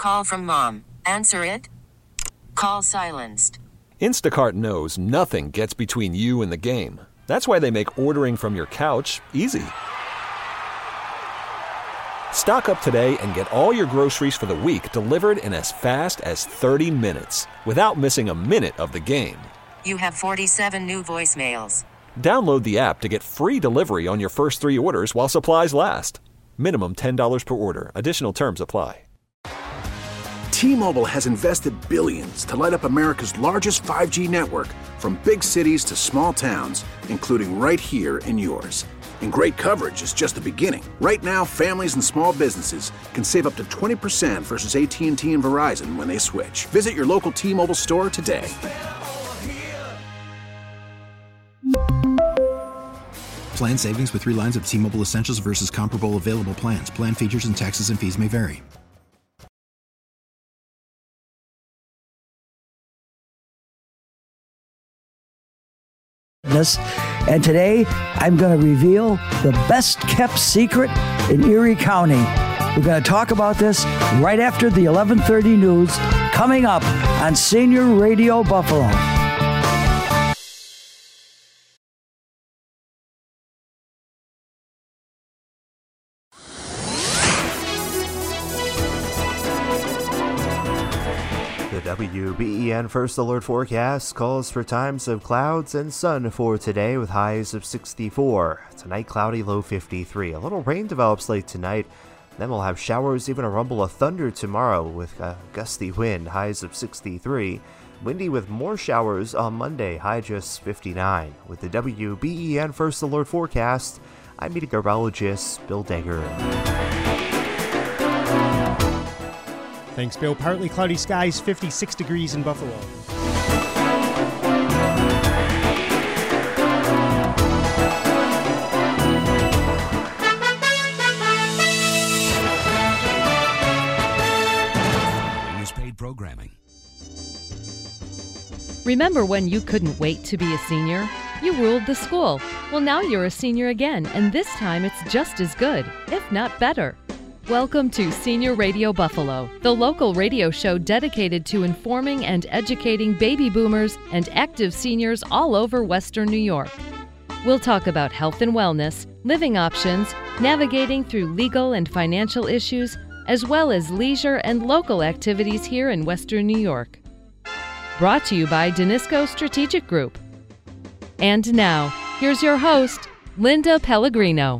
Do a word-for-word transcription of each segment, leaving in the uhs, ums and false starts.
call from mom. Answer it. Call silenced. Instacart knows nothing gets between you and the game. That's why they make ordering from your couch easy. Stock up today and get all your groceries for the week delivered in as fast as thirty minutes without missing a minute of the game. You have forty-seven new voicemails. Download the app to get free delivery on your first three orders while supplies last. Minimum ten dollars per order. Additional terms apply. T-Mobile has invested billions to light up America's largest five G network, from big cities to small towns, including right here in yours. And great coverage is just the beginning. Right now, families and small businesses can save up to twenty percent versus A T and T and Verizon when they switch. Visit your local T-Mobile store today. Plan savings with three lines of T-Mobile Essentials versus comparable available plans. Plan features and taxes and fees may vary. And today, I'm going to reveal the best-kept secret in Erie County. We're going to talk about this right after the eleven thirty news, coming up on Senior Radio Buffalo. W B E N First Alert Forecast calls for times of clouds and sun for today with highs of sixty-four. Tonight, cloudy, low fifty-three. A little rain develops late tonight. Then we'll have showers, even a rumble of thunder tomorrow with a gusty wind, highs of sixty-three. Windy with more showers on Monday, high just fifty-nine. With the W B E N First Alert Forecast, I'm meteorologist Bill Degger. Thanks, Bill. Partly cloudy skies, fifty-six degrees in Buffalo. Is paid programming. Remember when you couldn't wait to be a senior? You ruled the school. Well, now you're a senior again, and this time it's just as good, if not better. Welcome to Senior Radio Buffalo, the local radio show dedicated to informing and educating baby boomers and active seniors all over Western New York. We'll talk about health and wellness, living options, navigating through legal and financial issues, as well as leisure and local activities here in Western New York. Brought to you by Danisco Strategic Group. And now, here's your host, Linda Pellegrino.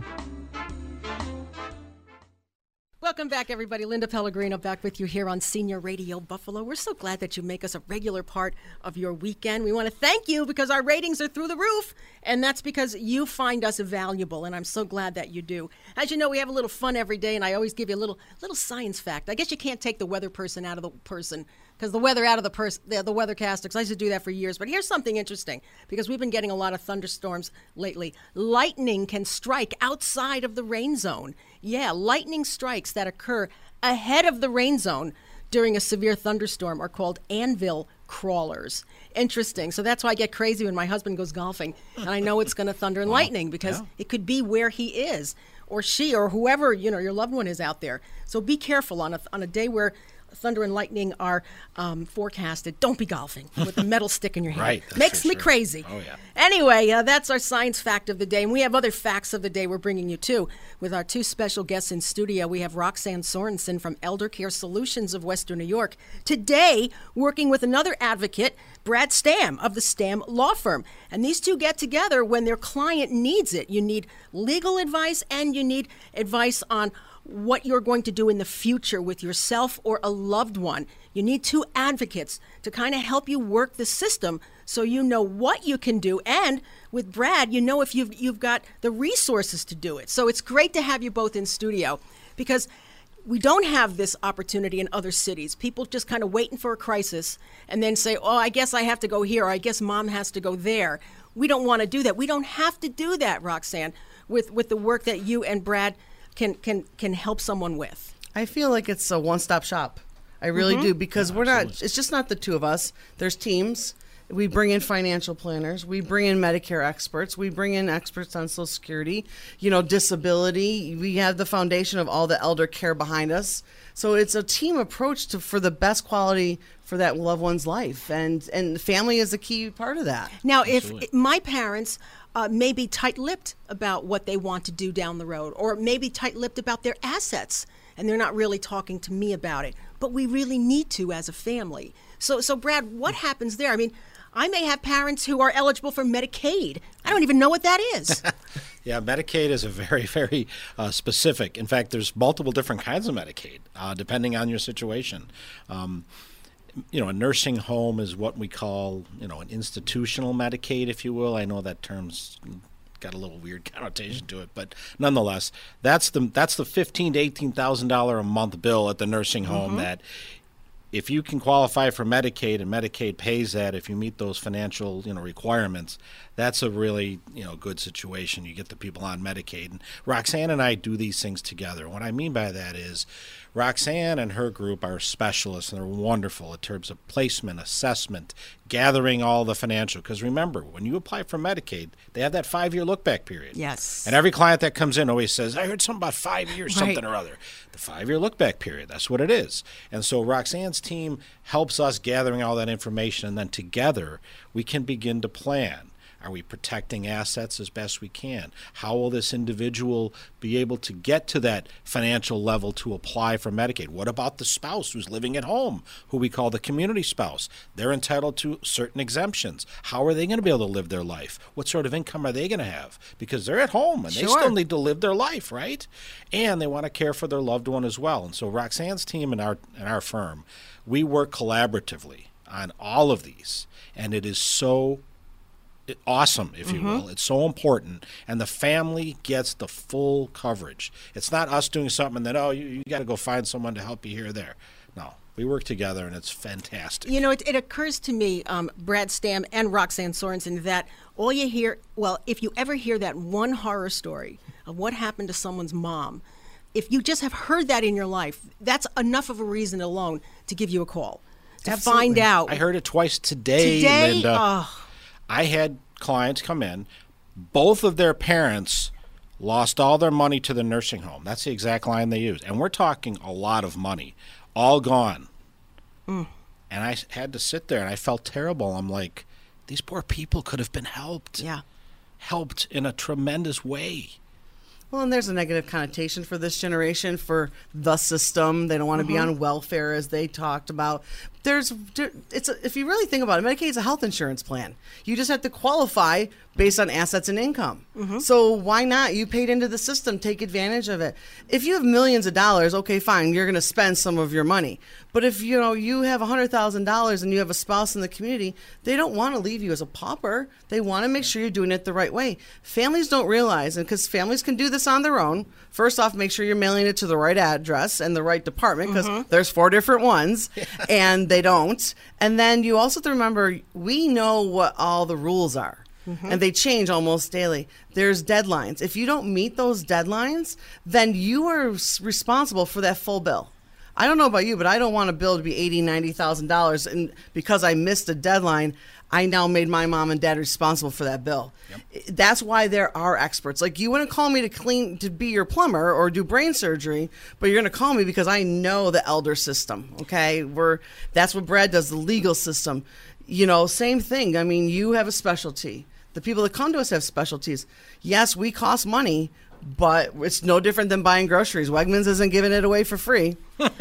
Welcome back, everybody. Linda Pellegrino back with you here on Senior Radio Buffalo. We're so glad that you make us a regular part of your weekend. We want to thank you because our ratings are through the roof, and that's because you find us valuable, and I'm so glad that you do. As you know, we have a little fun every day, and I always give you a little little science fact. I guess you can't take the weather person out of the person, because the weather out of the person, the, the weathercaster, because I used to do that for years. But here's something interesting, because we've been getting a lot of thunderstorms lately. Lightning can strike outside of the rain zone. Yeah, lightning strikes that occur ahead of the rain zone during a severe thunderstorm are called anvil crawlers. Interesting. So that's why I get crazy when my husband goes golfing, and I know it's going to thunder and wow. lightning, because yeah. it could be where he is, or she, or whoever, you know, your loved one is out there. So be careful on a on a day where thunder and lightning are um, forecasted. Don't be golfing with a metal stick in your hand. Right, Makes me sure. crazy. Oh, yeah. Anyway, uh, that's our science fact of the day. And we have other facts of the day we're bringing you, too. With our two special guests in studio, we have Roxanne Sorensen from Elder Care Solutions of Western New York. Today, working with another advocate, Brad Stamm of the Stamm Law Firm. And these two get together when their client needs it. You need legal advice, and you need advice on what you're going to do in the future with yourself or a loved one. You need two advocates to kind of help you work the system so you know what you can do. And with Brad, you know if you've you've got the resources to do it. So it's great to have you both in studio, because we don't have this opportunity in other cities. People just kind of waiting for a crisis and then say, oh, I guess I have to go here, or I guess mom has to go there. We don't want to do that. We don't have to do that, Roxanne, with, with the work that you and Brad can can can help someone with. I feel like it's a one-stop shop. I really Mm-hmm. do, because Yeah, we're absolutely. not, it's just not the two of us. There's teams, We bring in financial planners. We bring in Medicare experts. We bring in experts on Social Security, you know, disability. We have the foundation of all the elder care behind us. So it's a team approach to for the best quality for that loved one's life. And, and family is a key part of that. Now, Absolutely. if my parents uh, may be tight-lipped about what they want to do down the road, or maybe tight-lipped about their assets, and they're not really talking to me about it, but we really need to as a family. So, so Brad, what happens there? I mean, I may have parents who are eligible for Medicaid. I don't even know what that is. Yeah, Medicaid is a very, very uh, specific. In fact, there's multiple different kinds of Medicaid, uh, depending on your situation. Um, you know, a nursing home is what we call, you know, an institutional Medicaid, if you will. I know that term's got a little weird connotation to it, but nonetheless, that's the that's the fifteen to eighteen thousand dollar a month bill at the nursing home mm-hmm. that, if you can qualify for Medicaid and Medicaid pays that, if you meet those financial, you know, requirements, that's a really, you know, good situation. You get the people on Medicaid. And Roxanne and I do these things together. What I mean by that is Roxanne and her group are specialists, and they're wonderful in terms of placement, assessment, gathering all the financial. Because remember, when you apply for Medicaid, they have that five-year look-back period. Yes. And every client that comes in always says, I heard something about five years, right. something or other. The five-year look-back period, that's what it is. And so Roxanne's team helps us gathering all that information, and then together we can begin to plan. Are we protecting assets as best we can? How will this individual be able to get to that financial level to apply for Medicaid? What about the spouse who's living at home, who we call the community spouse? They're entitled to certain exemptions. How are they going to be able to live their life? What sort of income are they going to have? Because they're at home and Sure. they still need to live their life, right? And they want to care for their loved one as well. And so Roxanne's team and our and our firm, we work collaboratively on all of these, and it is so awesome, if you Mm-hmm. will. It's so important, and the family gets the full coverage. It's not us doing something and then, oh, you, you got to go find someone to help you here or there. No, we work together, and it's fantastic. You know, it, it occurs to me, um, Brad Stamm and Roxanne Sorensen, that all you hear, well, if you ever hear that one horror story of what happened to someone's mom, if you just have heard that in your life, that's enough of a reason alone to give you a call, to Absolutely. find out. I heard it twice today, Today? Linda. Oh. I had clients come in. Both of their parents lost all their money to the nursing home. That's the exact line they used. And we're talking a lot of money. All gone. Mm. And I had to sit there, and I felt terrible. I'm like, these poor people could have been helped. Yeah. Helped in a tremendous way. Well, and there's a negative connotation for this generation for the system. They don't want to Mm-hmm. be on welfare, as they talked about. There's, it's a, if you really think about it, Medicaid is a health insurance plan. You just have to qualify based on assets and income. Mm-hmm. So why not? You paid into the system, take advantage of it. If you have millions of dollars, okay, fine, you're going to spend some of your money. But if you know you have one hundred thousand dollars and you have a spouse in the community, they don't want to leave you as a pauper. They want to make sure you're doing it the right way. Families don't realize, and because families can do this on their own, first off, make sure you're mailing it to the right address and the right department, because Mm-hmm. there's four different ones, and they don't. And then you also have to remember, we know what all the rules are. Mm-hmm. And they change almost daily. There's deadlines. If you don't meet those deadlines, then you are responsible for that full bill. I don't know about you, but I don't want a bill to be eighty thousand dollars, ninety thousand dollars, and because I missed a deadline, I now made my mom and dad responsible for that bill. Yep. That's why there are experts. Like, you wouldn't call me to clean, to be your plumber or do brain surgery, but you're going to call me because I know the elder system. Okay, we're that's what Brad does, the legal system. You know, same thing. I mean, you have a specialty. The people that come to us have specialties. Yes, we cost money, but it's no different than buying groceries. Wegmans isn't giving it away for free.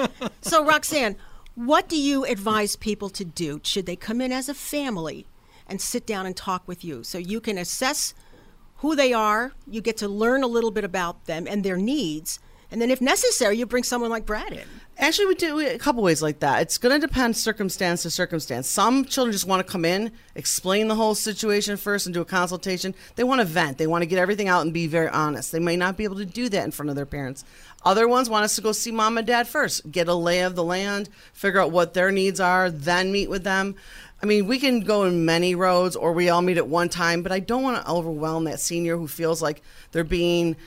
So, Roxanne, what do you advise people to do? Should they come in as a family and sit down and talk with you so you can assess who they are, you get to learn a little bit about them and their needs, and then if necessary, you bring someone like Brad in? Actually, we do a couple ways like that. It's going to depend circumstance to circumstance. Some children just want to come in, explain the whole situation first, and do a consultation. They want to vent. They want to get everything out and be very honest. They may not be able to do that in front of their parents. Other ones want us to go see mom and dad first, get a lay of the land, figure out what their needs are, then meet with them. I mean, we can go in many roads, or we all meet at one time, but I don't want to overwhelm that senior who feels like they're being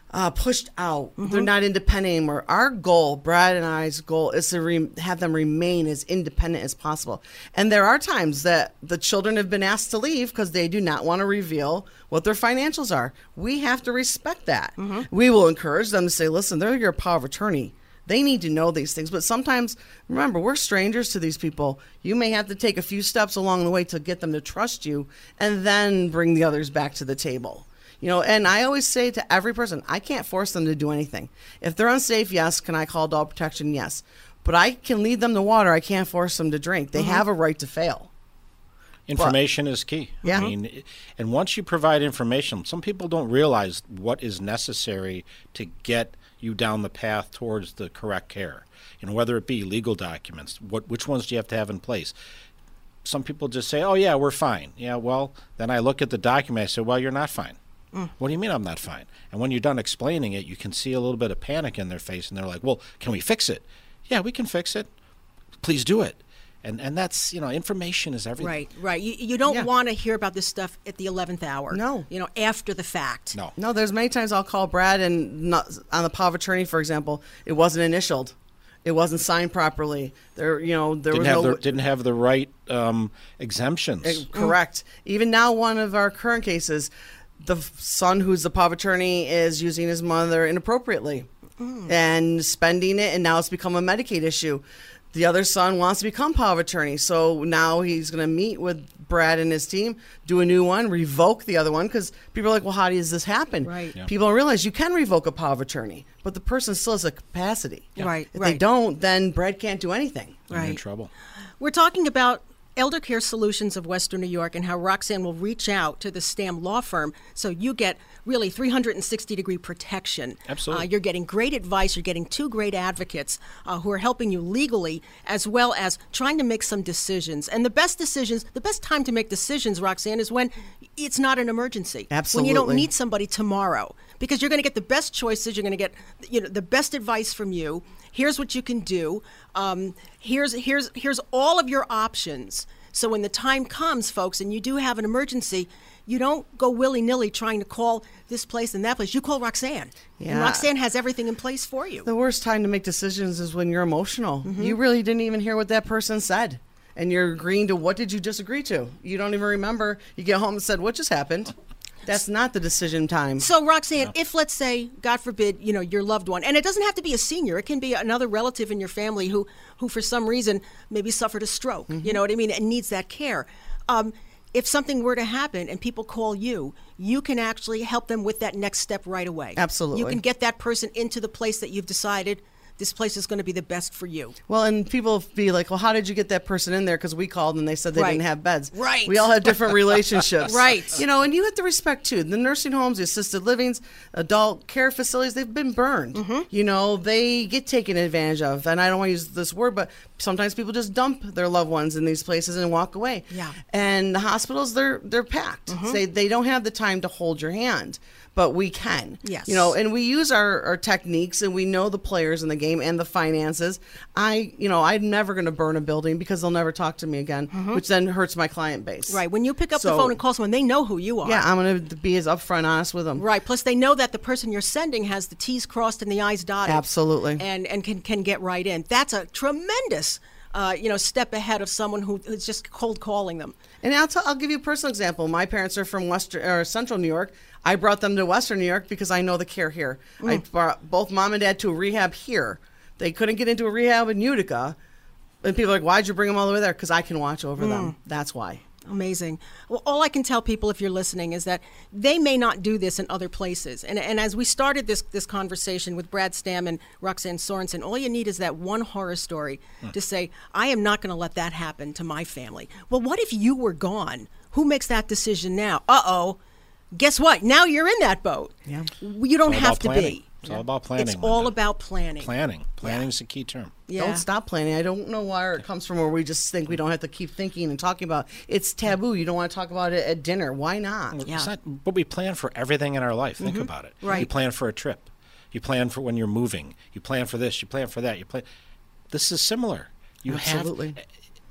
uh, pushed out. Mm-hmm. They're not independent anymore. Our goal, Brad and I's goal, is to re- have them remain as independent as possible. And there are times that the children have been asked to leave because they do not want to reveal what their financials are. We have to respect that. Mm-hmm. We will encourage them to say, listen, they're your power of attorney. They need to know these things. But sometimes, remember, we're strangers to these people. You may have to take a few steps along the way to get them to trust you and then bring the others back to the table. You know, and I always say to every person, I can't force them to do anything. If they're unsafe, yes. Can I call dog protection? Yes. But I can lead them to water. I can't force them to drink. They mm-hmm. have a right to fail. Information but, is key. Yeah. I mean, and once you provide information, some people don't realize what is necessary to get you down the path towards the correct care. You know, whether it be legal documents, what which ones do you have to have in place? Some people just say, oh, yeah, we're fine. Yeah, well, then I look at the document, I say, well, you're not fine. Mm. What do you mean I'm not fine? And when you're done explaining it, you can see a little bit of panic in their face, and they're like, well, can we fix it? Yeah, we can fix it. Please do it. And and that's, you know, information is everything. Right, right. You, you don't yeah. want to hear about this stuff at the eleventh hour. No. You know, after the fact. No. No, there's many times I'll call Brad and not, on the power of attorney, for example, it wasn't initialed. It wasn't signed properly. There, you know, there didn't was have no the, didn't have the right um, exemptions. It, correct. Mm. Even now, one of our current cases, the son who's the power of attorney is using his mother inappropriately mm. and spending it, and now it's become a Medicaid issue. The other son wants to become power of attorney, so now he's going to meet with Brad and his team, do a new one, revoke the other one, because people are like, well, how does this happen? Right. Yeah. People don't realize you can revoke a power of attorney, but the person still has a capacity. Yeah. Right, If right. they don't, then Brad can't do anything. You're Right. in trouble. We're talking about Elder Care Solutions of Western New York and how Roxanne will reach out to the Stam law firm so you get really three hundred sixty degree protection. Absolutely. Uh, you're getting great advice. You're getting two great advocates uh, who are helping you legally as well as trying to make some decisions. And the best decisions, the best time to make decisions, Roxanne, is when it's not an emergency. Absolutely. When you don't need somebody tomorrow, because you're going to get the best choices. You're going to get, you know, the best advice from you. Here's what you can do. Um, here's here's here's all of your options. So when the time comes, folks, and you do have an emergency, you don't go willy-nilly trying to call this place and that place. You call Roxanne. Yeah. And Roxanne has everything in place for you. The worst time to make decisions is when you're emotional. Mm-hmm. You really didn't even hear what that person said. And you're agreeing to what did you just agree to? You don't even remember. You get home and said, what just happened? That's not the decision time. So, Roxanne, no. if, let's say, God forbid, you know, your loved one, and it doesn't have to be a senior. It can be another relative in your family who, who for some reason, maybe suffered a stroke, mm-hmm. you know what I mean, and needs that care. Um, if something were to happen and people call you, you can actually help them with that next step right away. Absolutely. You can get that person into the place that you've decided this place is going to be the best for you. Well, and people be like, well, how did you get that person in there? Because we called and they said they right. didn't have beds. Right. We all have different relationships. Right. You know, and you have to respect, too. The nursing homes, the assisted livings, adult care facilities, they've been burned. Mm-hmm. You know, they get taken advantage of. And I don't want to use this word, but sometimes people just dump their loved ones in these places and walk away. Yeah. And the hospitals, they're they're packed. Mm-hmm. They, they don't have the time to hold your hand. But we can. Yes. You know, and we use our, our techniques and we know the players in the game and the finances. I, you know, I'm never going to burn a building because they'll never talk to me again, mm-hmm. which then hurts my client base. Right. When you pick up so, the phone and call someone, they know who you are. Yeah, I'm going to be as upfront honest with them. Right. Plus, they know that the person you're sending has the T's crossed and the I's dotted. Absolutely. And and can, can get right in. That's a tremendous Uh, you know, step ahead of someone who is just cold calling them. And I'll, t- I'll give you a personal example. My parents are from Western or Central New York. I brought them to Western New York because I know the care here. Mm. I brought both mom and dad to a rehab here. They couldn't get into a rehab in Utica. And people are like, why'd you bring them all the way there? Because I can watch over mm. them. That's why. Amazing. Well, all I can tell people, if you're listening, is that they may not do this in other places. And and as we started this this conversation with Brad Stam and Roxanne Sorensen, all you need is that one horror story hmm. to say, I am not going to let that happen to my family. Well, what if you were gone? Who makes that decision now? Uh-oh. Guess what? Now you're in that boat. Yeah. You don't have to planning. be. It's yeah. all about planning. It's all about planning. Planning. Planning is yeah. the key term. Yeah. Don't stop planning. I don't know where it comes from where we just think we don't have to keep thinking and talking about it. It's taboo. You don't want to talk about it at dinner. Why not? Yeah. It's not, but we plan for everything in our life. Think mm-hmm. about it. Right. You plan for a trip. You plan for when you're moving. You plan for this. You plan for that. You plan. This is similar. You Absolutely. have.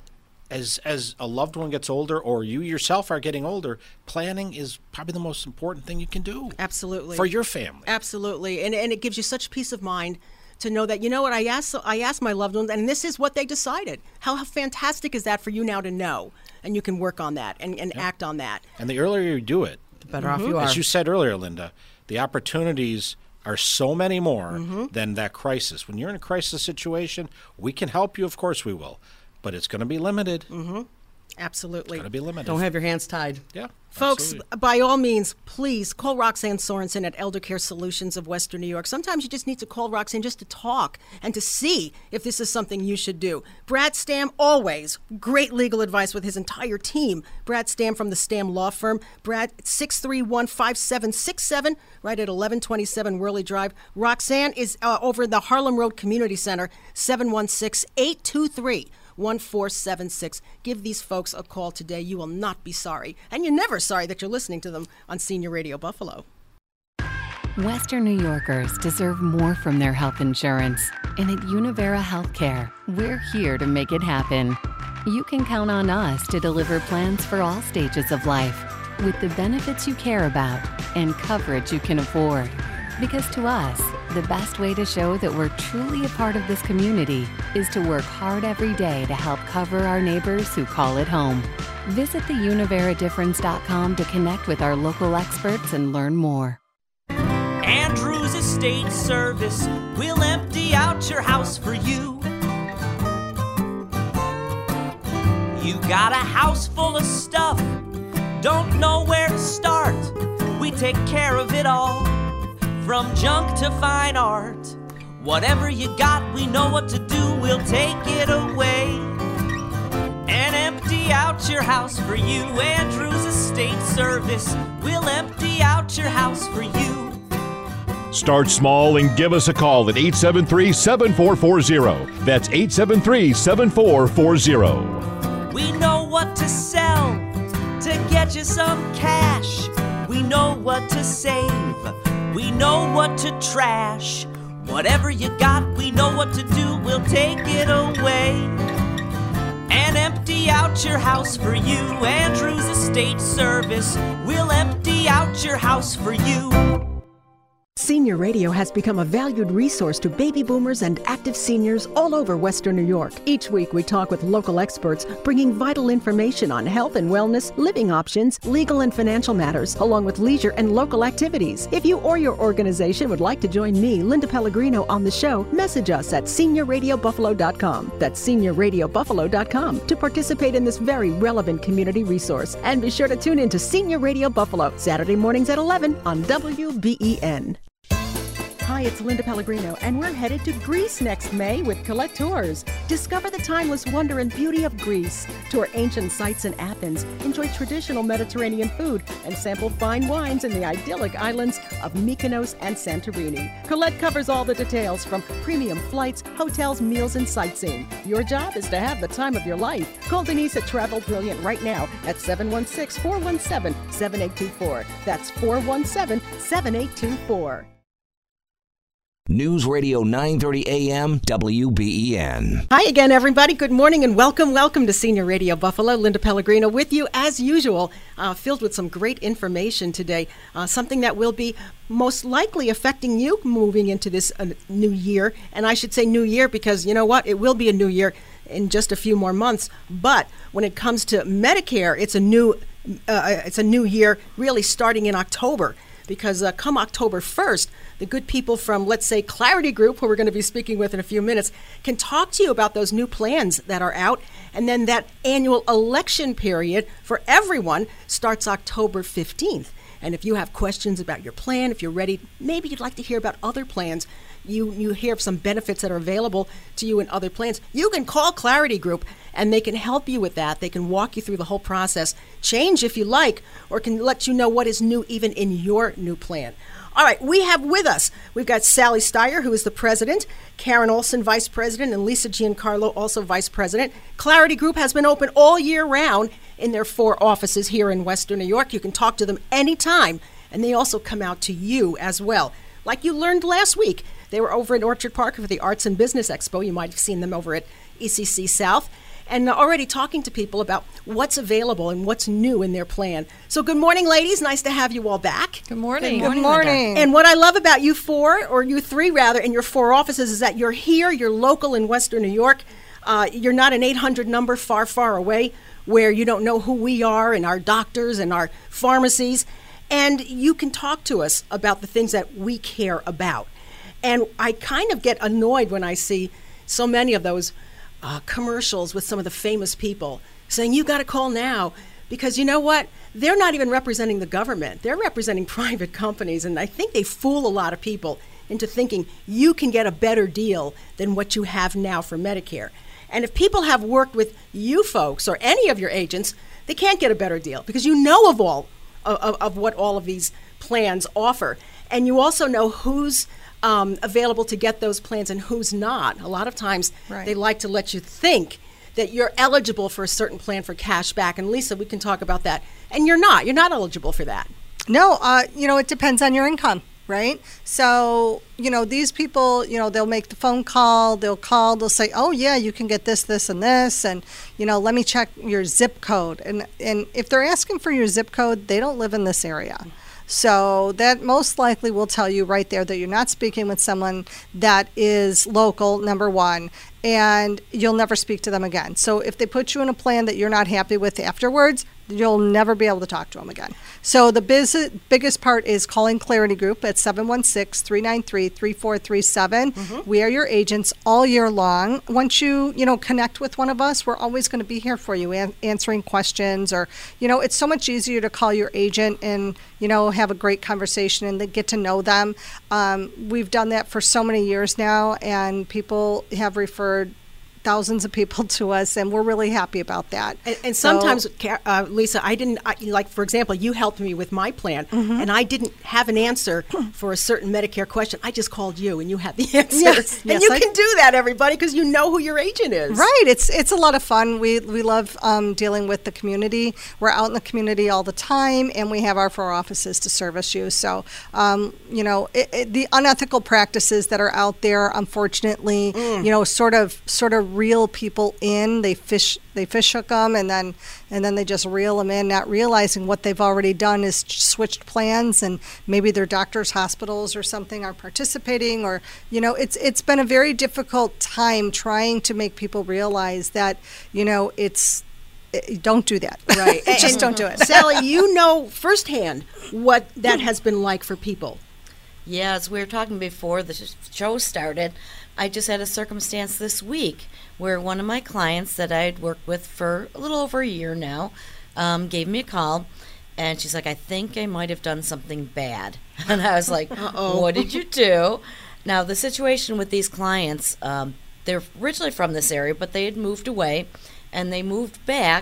as as a loved one gets older, or you yourself are getting older, planning is probably the most important thing you can do. Absolutely. For your family. Absolutely. And and it gives you such peace of mind to know that, you know what, I asked I asked my loved ones, and this is what they decided. How, how fantastic is that for you now to know? And you can work on that and, and Yep. act on that. And the earlier you do it, The better off you are. as you said earlier, Linda, the opportunities are so many more Mhm. than that crisis. When you're in a crisis situation, we can help you, of course we will, but it's going to be limited. Mm-hmm. Absolutely. Going to be limited. Don't have your hands tied. Yeah. Folks, absolutely. by all means, please call Roxanne Sorensen at Elder Care Solutions of Western New York. Sometimes you just need to call Roxanne just to talk and to see if this is something you should do. Brad Stam, always great legal advice with his entire team. Brad Stam from the Stam Law Firm. Brad, six three one, five seven six seven, right at eleven twenty-seven Worley Drive. Roxanne is uh, over in the Harlem Road Community Center, seven one six, eight two three, one four seven six. Give these folks a call today. You will not be sorry. And you're never sorry that you're listening to them on Senior Radio Buffalo. Western New Yorkers deserve more from their health insurance. And at Univera Healthcare, we're here to make it happen. You can count on us to deliver plans for all stages of life with the benefits you care about and coverage you can afford. Because to us, the best way to show that we're truly a part of this community is to work hard every day to help cover our neighbors who call it home. Visit the univera difference dot com to connect with our local experts and learn more. Andrews Estate Service will empty out your house for you. You got a house full of stuff, don't know where to start. We take care of it all, from junk to fine art. Whatever you got, we know what to do, we'll take it away and empty out your house for you. Andrews Estate Service will empty out your house for you. Start small and give us a call at eight seven three, seven four four zero. That's eight seven three, seven four four zero. We know what to sell to get you some cash. We know what to save. We know what to trash. Whatever you got, we know what to do. We'll take it away and empty out your house for you. Andrews Estate Service will empty out your house for you. Senior Radio has become a valued resource to baby boomers and active seniors all over Western New York. Each week we talk with local experts, bringing vital information on health and wellness, living options, legal and financial matters, along with leisure and local activities. If you or your organization would like to join me, Linda Pellegrino, on the show, message us at senior radio buffalo dot com. That's senior radio buffalo dot com to participate in this very relevant community resource. And be sure to tune in to Senior Radio Buffalo, Saturday mornings at eleven on W B E N. Hi, it's Linda Pellegrino, and we're headed to Greece next May with Colette Tours. Discover the timeless wonder and beauty of Greece. Tour ancient sites in Athens, enjoy traditional Mediterranean food, and sample fine wines in the idyllic islands of Mykonos and Santorini. Colette covers all the details, from premium flights, hotels, meals, and sightseeing. Your job is to have the time of your life. Call Denise at Travel Brilliant right now at seven one six, four one seven, seven eight two four. That's four one seven, seven eight two four. News Radio nine thirty A M W B E N. Hi again, everybody. Good morning and welcome. Welcome to Senior Radio Buffalo. Linda Pellegrino with you as usual, uh, filled with some great information today. Uh, something that will be most likely affecting you moving into this uh, new year. And I should say new year because, you know what, it will be a new year in just a few more months. But when it comes to Medicare, it's a new, uh, it's a new year really starting in October. Because uh, come October first, the good people from, let's say, Clarity Group, who we're going to be speaking with in a few minutes, can talk to you about those new plans that are out. And then that annual election period for everyone starts October fifteenth. And if you have questions about your plan, if you're ready, maybe you'd like to hear about other plans, you, you hear of some benefits that are available to you in other plans, you can call Clarity Group and they can help you with that. They can walk you through the whole process, change if you like, or can let you know what is new even in your new plan. All right, we have with us, we've got Sally Steyer, who is the president, Karen Olson, vice president, and Lisa Giancarlo, also vice president. Clarity Group has been open all year round in their four offices here in Western New York. You can talk to them anytime, and they also come out to you as well. Like you learned last week, they were over in Orchard Park for the Arts and Business Expo. You might have seen them over at E C C South. and already talking to people about what's available and what's new in their plan. So good morning, ladies. Nice to have you all back. Good morning. Good Good morning. And what I love about you four, or you three rather, in your four offices is that you're here, you're local in Western New York. Uh, you're not an eight hundred number far, far away where you don't know who we are and our doctors and our pharmacies. And you can talk to us about the things that we care about. And I kind of get annoyed when I see so many of those uh, commercials with some of the famous people saying, you got to call now. Because you know what? They're not even representing the government. They're representing private companies. And I think they fool a lot of people into thinking you can get a better deal than what you have now for Medicare. And if people have worked with you folks or any of your agents, they can't get a better deal because you know of all of, of what all of these plans offer. And you also know who's um, available to get those plans and who's not. A lot of times Right. they like to let you think that you're eligible for a certain plan for cash back. And Lisa, we can talk about that. And you're not. You're not eligible for that. No, uh, you know, it depends on your income, right? So, you know, these people, you know, they'll make the phone call, they'll call, they'll say, oh, yeah, you can get this, this, and this, and, you know, let me check your zip code. And, and if they're asking for your zip code, they don't live in this area. So that most likely will tell you right there that you're not speaking with someone that is local, number one, and you'll never speak to them again. So if they put you in a plan that you're not happy with afterwards, you'll never be able to talk to them again. So the biz- biggest part is calling Clarity Group at seven one six, three nine three, three four three seven. Mm-hmm. We are your agents all year long. Once you, you know, connect with one of us, we're always going to be here for you, an- answering questions, or, you know, it's so much easier to call your agent and, you know, have a great conversation and then get to know them. Um, we've done that for so many years now, and people have referred thousands of people to us, and we're really happy about that. And, and So- sometimes, Ca- uh, Lisa, I didn't, I, like, for example, you helped me with my plan, Mhm. and I didn't have an answer for a certain Medicare question. I just called you, and you had the answer. Yes, and yes, you I- can do that, everybody, because you know who your agent is. Right. It's it's a lot of fun. We we love um, dealing with the community. We're out in the community all the time, and we have our four offices to service you. So, um, you know, it, it, the unethical practices that are out there, unfortunately, Mm. you know, sort of sort of reel people in. They fish they fish hook them, and then and then they just reel them in, not realizing what they've already done is switched plans, and maybe their doctors, hospitals, or something are participating, or you know, it's it's been a very difficult time trying to make people realize that, you know, it's it, don't do that. Right. Just And- don't do it. Sally, you know firsthand what that has been like for people. Yeah, as we were talking before the sh- show started, I just had a circumstance this week where one of my clients that I had worked with for a little over a year now um, gave me a call, and she's like, I think I might have done something bad. And I was like, Uh-oh. What did you do? Now, the situation with these clients, um, they're originally from this area, but they had moved away, and they moved back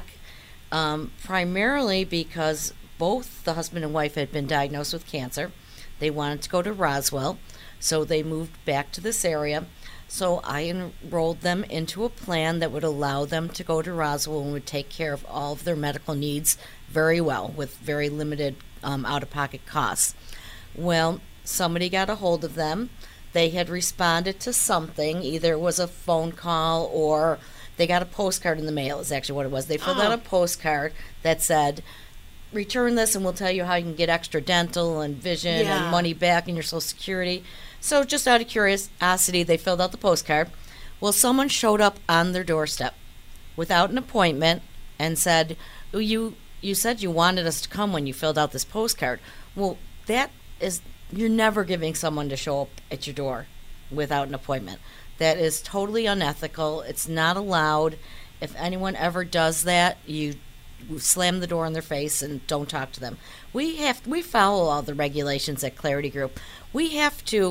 um, primarily because both the husband and wife had been diagnosed with cancer. They wanted to go to Roswell, so they moved back to this area. So I enrolled them into a plan that would allow them to go to Roswell and would take care of all of their medical needs very well with very limited um, out-of-pocket costs. Well, somebody got a hold of them. They had responded to something. Either it was a phone call or they got a postcard in the mail is actually what it was. They filled out Oh. a postcard that said, return this and we'll tell you how you can get extra dental and vision Yeah. and money back in your Social Security. So just out of curiosity, they filled out the postcard. Well, someone showed up on their doorstep without an appointment and said, oh, you you said you wanted us to come when you filled out this postcard. Well, that is, you're never giving someone to show up at your door without an appointment. That is totally unethical. It's not allowed. If anyone ever does that, you slam the door in their face and don't talk to them. We have we follow all the regulations at Clarity Group. We have to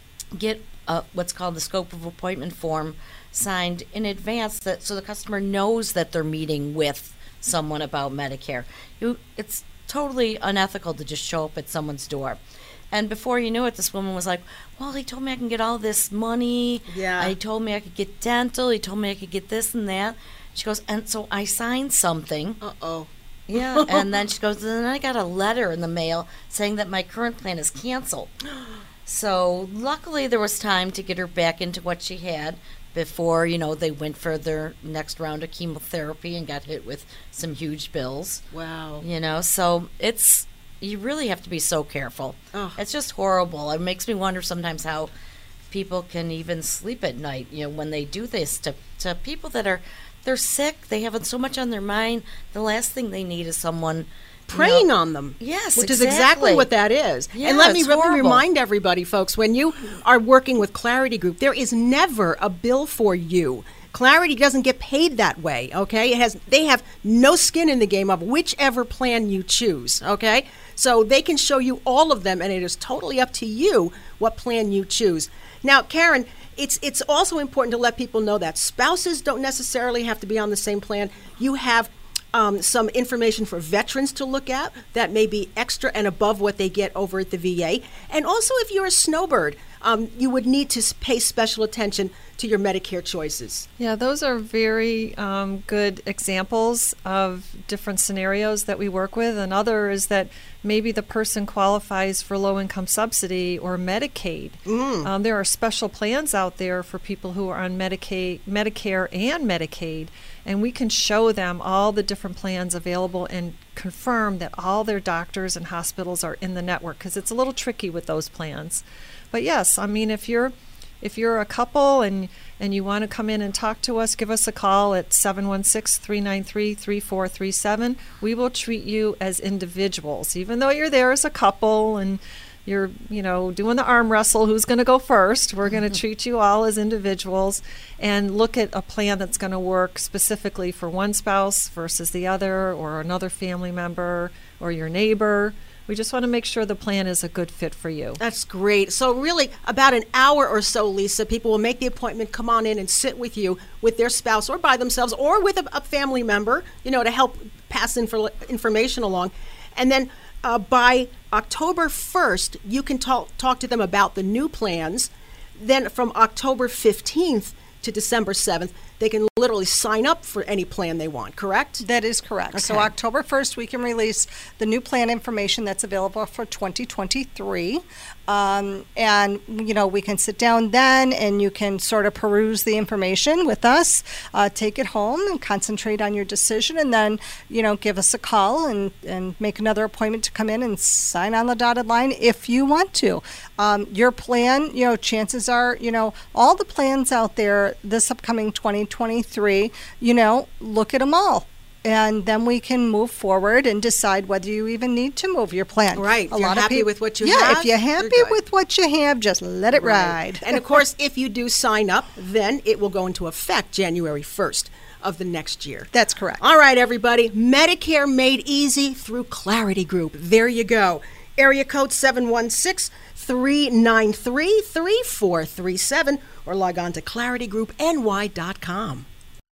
get uh, what's called the scope of appointment form signed in advance, that so the customer knows that they're meeting with someone about Medicare. You, it's totally unethical to just show up at someone's door. And before you knew it, this woman was like, well, he told me I can get all this money. Yeah. He told me I could get dental. He told me I could get this and that. She goes, and so I signed something. Uh-oh. Yeah, and then she goes, and then I got a letter in the mail saying that my current plan is canceled. So luckily there was time to get her back into what she had before, you know, they went for their next round of chemotherapy and got hit with some huge bills. Wow. You know, so it's, you really have to be so careful. Oh. It's just horrible. It makes me wonder sometimes how people can even sleep at night, you know, when they do this to, to people that are, they're sick, they have so much on their mind. The last thing they need is someone preying know, on them. Yes, which exactly. is exactly what that is. Yeah, and let me, it's let me horrible. remind everybody, folks, when you are working with Clarity Group, there is never a bill for you. Clarity doesn't get paid that way, okay? It has they have no skin in the game of whichever plan you choose, okay? So they can show you all of them, and it is totally up to you what plan you choose. Now, Karen, it's it's also important to let people know that spouses don't necessarily have to be on the same plan. You have Um, some information for veterans to look at that may be extra and above what they get over at the V A. And also, if you're a snowbird, um, you would need to pay special attention to your Medicare choices. Yeah, those are very um, good examples of different scenarios that we work with. Another is that maybe the person qualifies for low-income subsidy or Medicaid. Mm. Um, there are special plans out there for people who are on Medicaid, Medicare and Medicaid, and we can show them all the different plans available and confirm that all their doctors and hospitals are in the network, because it's a little tricky with those plans. But yes, I mean, if you're if you're a couple and and you want to come in and talk to us, give us a call at seven one six, three nine three, three four three seven. We will treat you as individuals, even though you're there as a couple and you're, you know, doing the arm wrestle, who's going to go first. We're going to treat you all as individuals and look at a plan that's going to work specifically for one spouse versus the other, or another family member, or your neighbor. We just want to make sure the plan is a good fit for you. That's great. So really, about an hour or so, Lisa, people will make the appointment, come on in and sit with you with their spouse or by themselves or with a, a family member, you know, to help pass info, information along. And then uh, by October first, you can talk, talk to them about the new plans. Then from October fifteenth to December seventh, they can literally sign up for any plan they want, correct? That is correct. Okay. So October first, we can release the new plan information that's available for twenty twenty-three. Um, and, you know, we can sit down then and you can sort of peruse the information with us, uh, take it home and concentrate on your decision, and then, you know, give us a call and, and make another appointment to come in and sign on the dotted line if you want to. Um, your plan, you know, chances are, you know, all the plans out there this upcoming twenty twenty-three, you know, look at them all. And then we can move forward and decide whether you even need to move your plan. Right. A If you're lot of happy peop- with what you yeah, have, if you're happy you're good. with what you have, just let it Right. ride. And of course, if you do sign up, then it will go into effect January first of the next year. That's correct. All right, everybody. Medicare made easy through Clarity Group. There you go. Area code seven one six, three nine three, three four three seven or log on to clarity group n y dot com.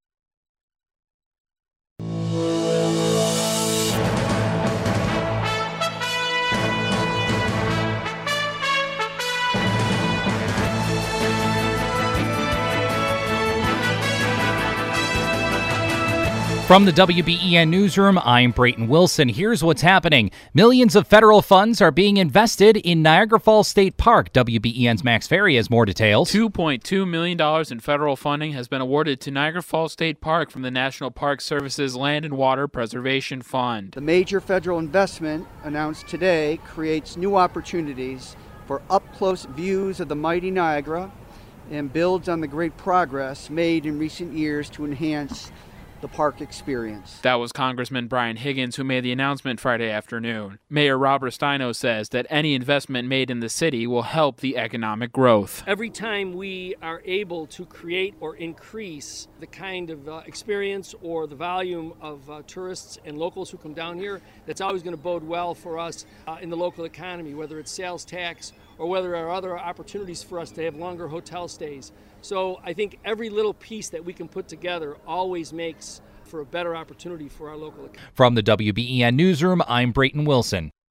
From the W B E N Newsroom, I'm Brayton Wilson. Here's what's happening. Millions of federal funds are being invested in Niagara Falls State Park. W B E N's Max Ferry has more details. two point two million dollars in federal funding has been awarded to Niagara Falls State Park from the National Park Service's Land and Water Preservation Fund. The major federal investment announced today creates new opportunities for up-close views of the mighty Niagara and builds on the great progress made in recent years to enhance the park experience. That was Congressman Brian Higgins, who made the announcement Friday afternoon. Mayor Rob Restaino says that any investment made in the city will help the economic growth. Every time we are able to create or increase the kind of uh, experience or the volume of uh, tourists and locals who come down here, that's always going to bode well for us uh, in the local economy, whether it's sales tax or whether there are other opportunities for us to have longer hotel stays. So I think every little piece that we can put together always makes for a better opportunity for our local economy. From the W B E N Newsroom, I'm Brayton Wilson.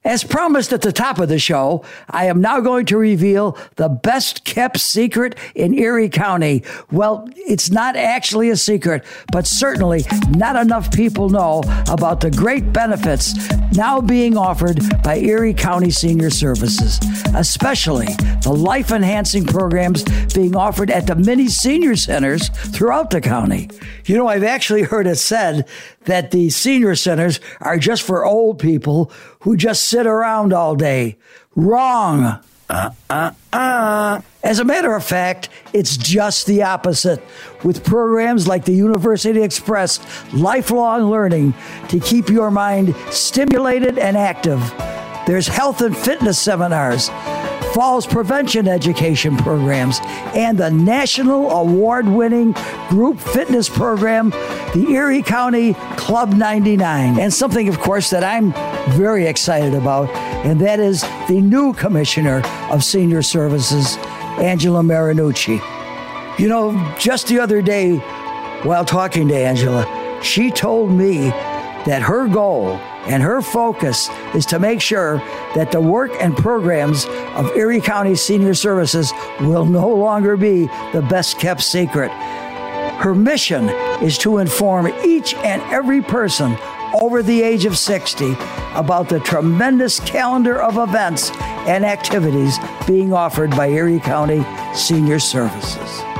As promised at the top of the show, I am now going to reveal the best kept secret in Erie County. Well, it's not actually a secret, but certainly not enough people know about the great benefits now being offered by Erie County Senior Services, especially the life-enhancing programs being offered at the many senior centers throughout the county. You know, I've actually heard it said that the senior centers are just for old people who just sit around all day. Wrong. Uh, uh, uh. As a matter of fact, it's just the opposite, with programs like the University Express Lifelong Learning to keep your mind stimulated and active. There's health and fitness seminars, falls prevention education programs, and the national award-winning group fitness program, the Erie County Club ninety-nine. And something, of course, that I'm very excited about, and that is the new Commissioner of Senior Services, Angela Marinucci. You know, just the other day, while talking to Angela, she told me that her goal and her focus is to make sure that the work and programs of Erie County Senior Services will no longer be the best kept secret. Her mission is to inform each and every person over the age of sixty about the tremendous calendar of events and activities being offered by Erie County Senior Services.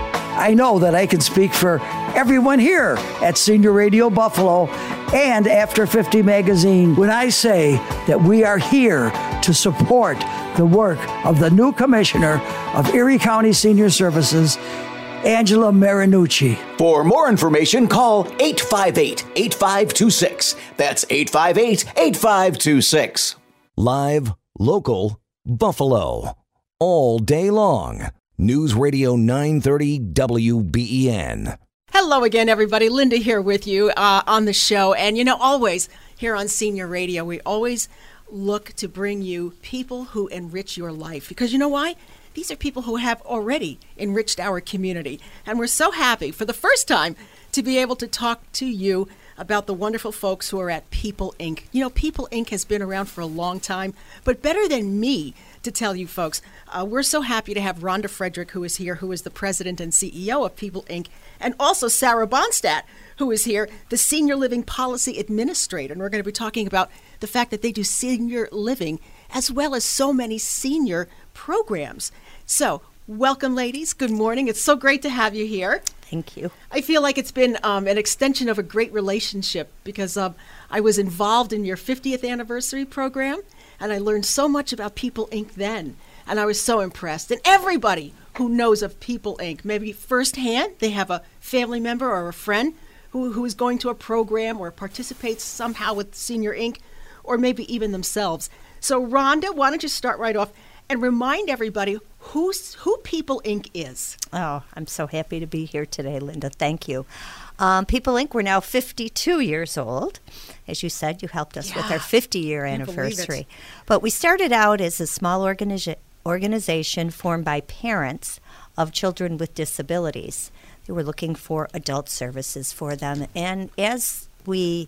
I know that I can speak for everyone here at Senior Radio Buffalo and After fifty Magazine when I say that we are here to support the work of the new Commissioner of Erie County Senior Services, Angela Marinucci. For more information, call eight five eight, eight five two six. That's eight five eight, eight five two six. Live, local, Buffalo. All day long. News Radio nine thirty W B E N. Hello again, everybody. Linda here with you uh, on the show. And, you know, always here on Senior Radio, we always look to bring you people who enrich your life. Because you know why? These are people who have already enriched our community. And we're so happy for the first time to be able to talk to you about the wonderful folks who are at People Incorporated. You know, People Incorporated has been around for a long time, but better than me to tell you folks, uh, we're so happy to have Rhonda Frederick, who is here, who is the president and C E O of People Incorporated, and also Sarah Bonstadt, who is here, the Senior Living Policy Administrator. And we're going to be talking about the fact that they do senior living as well as so many senior programs. So, welcome, ladies. Good morning. It's so great to have you here. Thank you. I feel like it's been um, an extension of a great relationship because um, I was involved in your fiftieth anniversary program, and I learned so much about People Incorporated then, and I was so impressed. And everybody who knows of People Incorporated, maybe firsthand, they have a family member or a friend who, who is going to a program or participates somehow with Senior Incorporated, or maybe even themselves. So, Rhonda, why don't you start right off and remind everybody who's, who People Incorporated is. Oh, I'm so happy to be here today, Linda. Thank you. Um, People Incorporated, we're now fifty-two years old. As you said, you helped us yeah. with our fifty-year anniversary. But we started out as a small organiza- organization formed by parents of children with disabilities. They were looking for adult services for them. And as we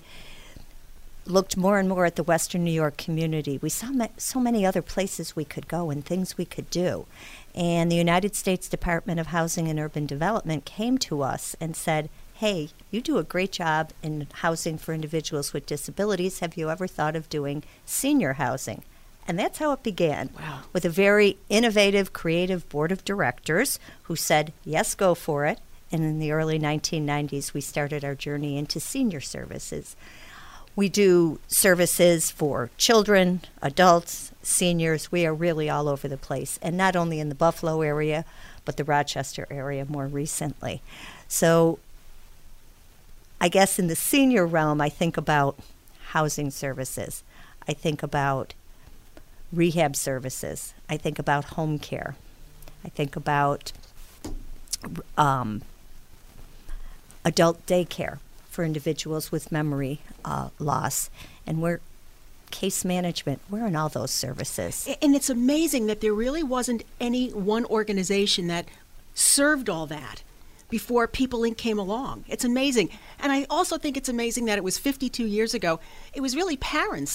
looked more and more at the Western New York community, we saw ma- so many other places we could go and things we could do. And the United States Department of Housing and Urban Development came to us and said, hey, you do a great job in housing for individuals with disabilities. Have you ever thought of doing senior housing? And that's how it began, wow. with a very innovative, creative board of directors who said, yes, go for it. And in the early nineteen nineties, we started our journey into senior services. We do services for children, adults, seniors. We are really all over the place, and not only in the Buffalo area, but the Rochester area more recently. So I guess in the senior realm, I think about housing services. I think about rehab services. I think about home care. I think about um, adult daycare for individuals with memory uh, loss. And we're case management. We're in all those services. And it's amazing that there really wasn't any one organization that served all that before People Incorporated came along. It's amazing. And I also think it's amazing that it was fifty-two years ago. It was really parents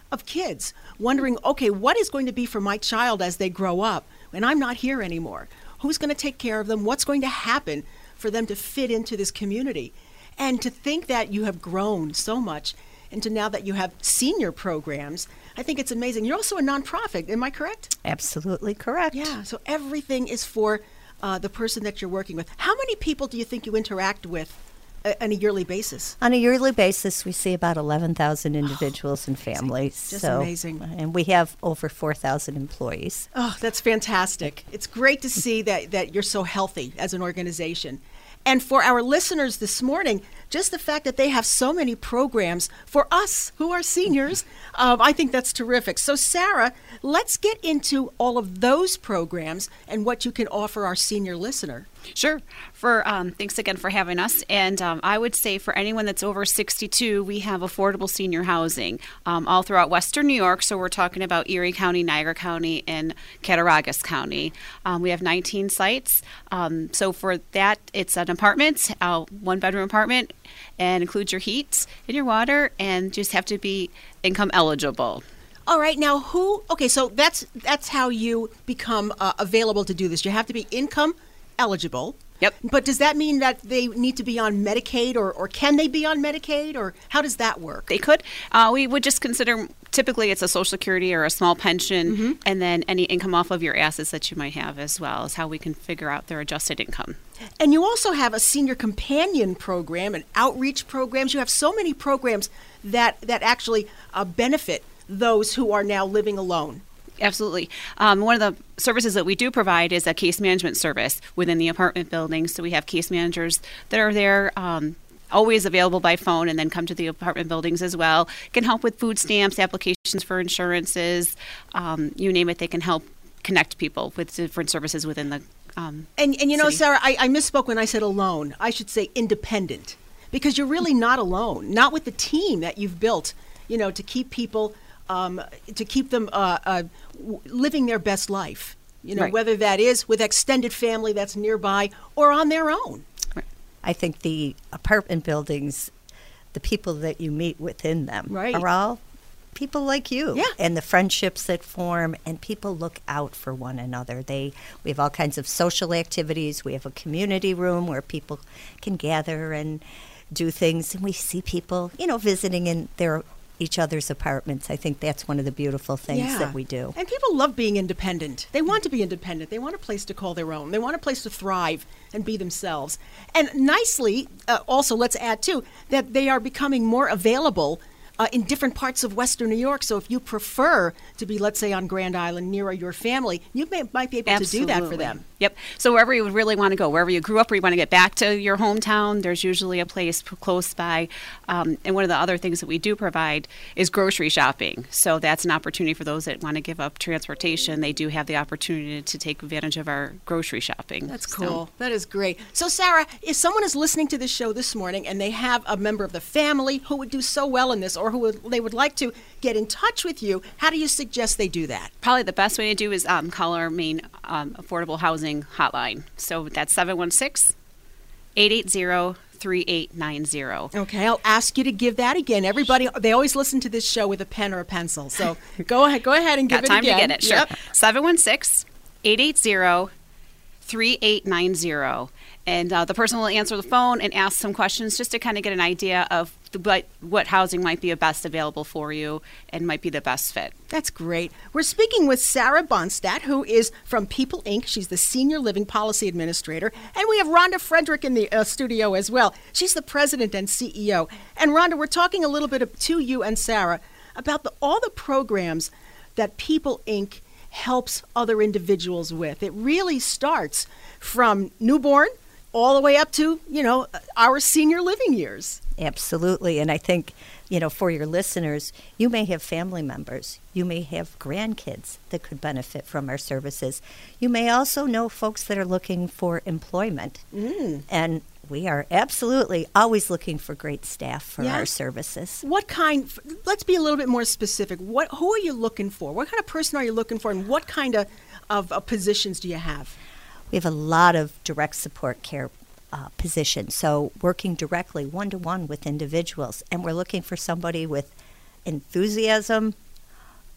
of kids wondering, okay, what is going to be for my child as they grow up and I'm not here anymore? Who's going to take care of them? What's going to happen for them to fit into this community? And to think that you have grown so much into now that you have senior programs, I think it's amazing. You're also a nonprofit, am I correct? Absolutely correct. Yeah, so everything is for uh, the person that you're working with. How many people do you think you interact with uh, on a yearly basis? On a yearly basis, we see about eleven thousand individuals and families. Just so, amazing. And we have over four thousand employees. Oh, that's fantastic. It's great to see that, that you're so healthy as an organization. And for our listeners this morning, just the fact that they have so many programs for us who are seniors, uh, I think that's terrific. So, Sarah, let's get into all of those programs and what you can offer our senior listener. Sure. For um, thanks again for having us. And um, I would say for anyone that's over sixty-two, we have affordable senior housing um, all throughout Western New York. So we're talking about Erie County, Niagara County, and Cattaraugus County. Um, we have nineteen sites. Um, so for that, it's an apartment, uh, one bedroom apartment, and includes your heat and your water, and just have to be income eligible. All right, now who? Okay, so that's that's how you become uh, available to do this. You have to be income eligible. Yep. But does that mean that they need to be on Medicaid, or, or can they be on Medicaid, or how does that work? They could. Uh, we would just consider, typically it's a Social Security or a small pension, mm-hmm. and then any income off of your assets that you might have as well is how we can figure out their adjusted income. And you also have a senior companion program and outreach programs. You have so many programs that, that actually uh, benefit those who are now living alone. Absolutely. Um, one of the services that we do provide is a case management service within the apartment building. So we have case managers that are there, um, always available by phone, and then come to the apartment buildings as well. Can help with food stamps, applications for insurances, um, you name it. They can help connect people with different services within the um, And, and you know, city. Sarah, I, I misspoke when I said alone. I should say independent, because you're really not alone, not with the team that you've built, you know, to keep people Um, to keep them uh, uh, w- living their best life, you know, Right. whether that is with extended family that's nearby or on their own. I think the apartment buildings, the people that you meet within them Right. are all people like you. Yeah. And the friendships that form, and people look out for one another. They we have all kinds of social activities. We have a community room where people can gather and do things, and we see people, you know, visiting in their each other's apartments. I think that's one of the beautiful things Yeah. that we do. And people love being independent. They want to be independent. They want a place to call their own. They want a place to thrive and be themselves. And nicely, uh, also, let's add, too, that they are becoming more available uh, in different parts of Western New York. So if you prefer to be, let's say, on Grand Island nearer your family, you may, might be able to do that for them. Yep. So wherever you would really want to go, wherever you grew up or you want to get back to your hometown, there's usually a place p- close by. Um, and one of the other things that we do provide is grocery shopping. So that's an opportunity for those that want to give up transportation. They do have the opportunity to take advantage of our grocery shopping. That's So- cool. That is great. So, Sarah, if someone is listening to this show this morning and they have a member of the family who would do so well in this, or who would, they would like to get in touch with you, how do you suggest they do that? Probably the best way to do is um, call our main um, affordable housing hotline. So that's seven one six, eight eight zero, three eight nine zero. Okay, I'll ask you to give that again. Everybody, they always listen to this show with a pen or a pencil. So go ahead, go ahead and give Got it time again. to get it, sure. Yep. seven one six, eight eight zero, three eight nine zero. And uh, the person will answer the phone and ask some questions just to kind of get an idea of the, what, what housing might be best available for you and might be the best fit. That's great. We're speaking with Sarah Bonstadt, who is from People Incorporated. She's the Senior Living Policy Administrator. And we have Rhonda Frederick in the uh, studio as well. She's the President and C E O. And Rhonda, we're talking a little bit to you and Sarah about the, all the programs that People Incorporated helps other individuals with. It really starts from newborn all the way up to, you know, our senior living years. Absolutely. And I think, you know, for your listeners, you may have family members. You may have grandkids that could benefit from our services. You may also know folks that are looking for employment. Mm. And we are absolutely always looking for great staff for Yeah. our services. What kind, let's be a little bit more specific. What, who are you looking for? What kind of person are you looking for, and what kind of, of, of positions do you have? We have a lot of direct support care uh, positions, so working directly one-to-one with individuals. And we're looking for somebody with enthusiasm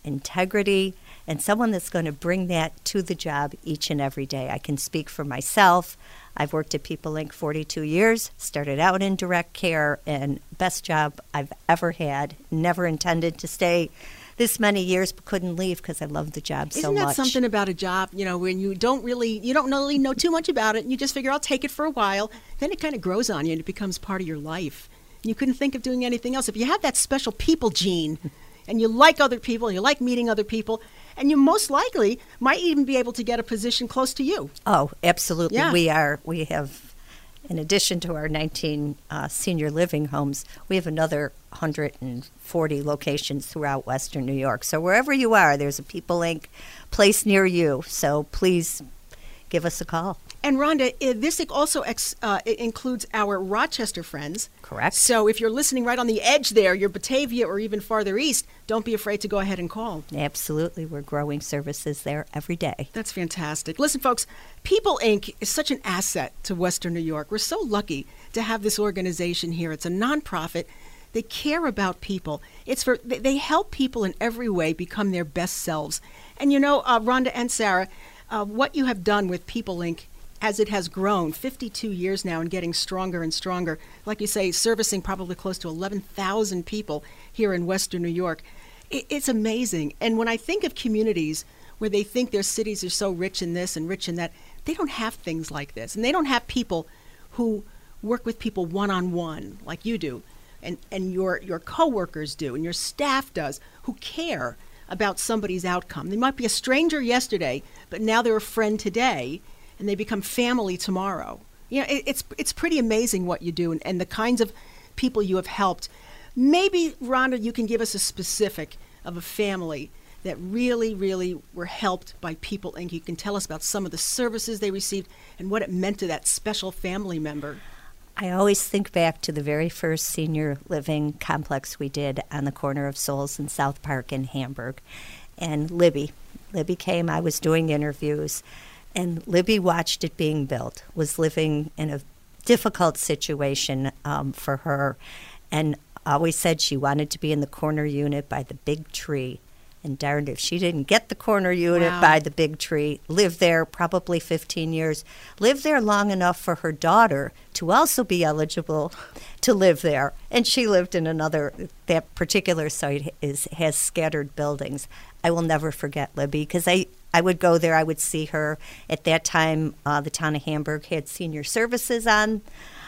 integrity, and someone that's going to bring that to the job each and every day. I can speak for myself. I've worked at People Incorporated forty-two years, started out in direct care, and best job I've ever had. Never intended to stay this many years, but couldn't leave because I love the job Isn't so much. Isn't that something about a job, you know, when you don't really, you don't really know too much about it, and you just figure, I'll take it for a while, then it kind of grows on you and it becomes part of your life. You couldn't think of doing anything else. If you have that special people gene, and you like other people, and you like meeting other people, and you most likely might even be able to get a position close to you. Oh, absolutely. Yeah. We are. We have, in addition to our nineteen uh, senior living homes, we have another one hundred forty locations throughout Western New York. So wherever you are, there's a People Incorporated place near you. So please give us a call. And Rhonda, uh, this also ex, uh, it includes our Rochester friends. Correct. So if you're listening right on the edge there, you're Batavia or even farther east, don't be afraid to go ahead and call. Absolutely. We're growing services there every day. That's fantastic. Listen, folks, People Incorporated is such an asset to Western New York. We're so lucky to have this organization here. It's a nonprofit. They care about people. It's for they help people in every way become their best selves. And you know, uh, Rhonda and Sarah, uh, what you have done with People Incorporated, as it has grown, fifty-two years now and getting stronger and stronger, like you say, servicing probably close to eleven thousand people here in Western New York. It, it's amazing. And when I think of communities where they think their cities are so rich in this and rich in that, they don't have things like this. And they don't have people who work with people one-on-one like you do, and, and your, your coworkers do, and your staff does, who care about somebody's outcome. They might be a stranger yesterday, but now they're a friend today, and they become family tomorrow. You know, it, it's it's pretty amazing what you do and, and the kinds of people you have helped. Maybe, Rhonda, you can give us a specific of a family that really, really were helped by People Incorporated. You can tell us about some of the services they received and what it meant to that special family member. I always think back to the very first senior living complex we did on the corner of Souls and South Park in Hamburg. And Libby, Libby came, I was doing interviews, and Libby watched it being built, was living in a difficult situation um, for her, and always said she wanted to be in the corner unit by the big tree. And darned if she didn't get the corner unit Wow. by the big tree, lived there probably fifteen years, lived there long enough for her daughter to also be eligible to live there. And she lived in another, that particular site is has scattered buildings. I will never forget Libby, because I, I would go there, I would see her. At that time, uh, the town of Hamburg had senior services on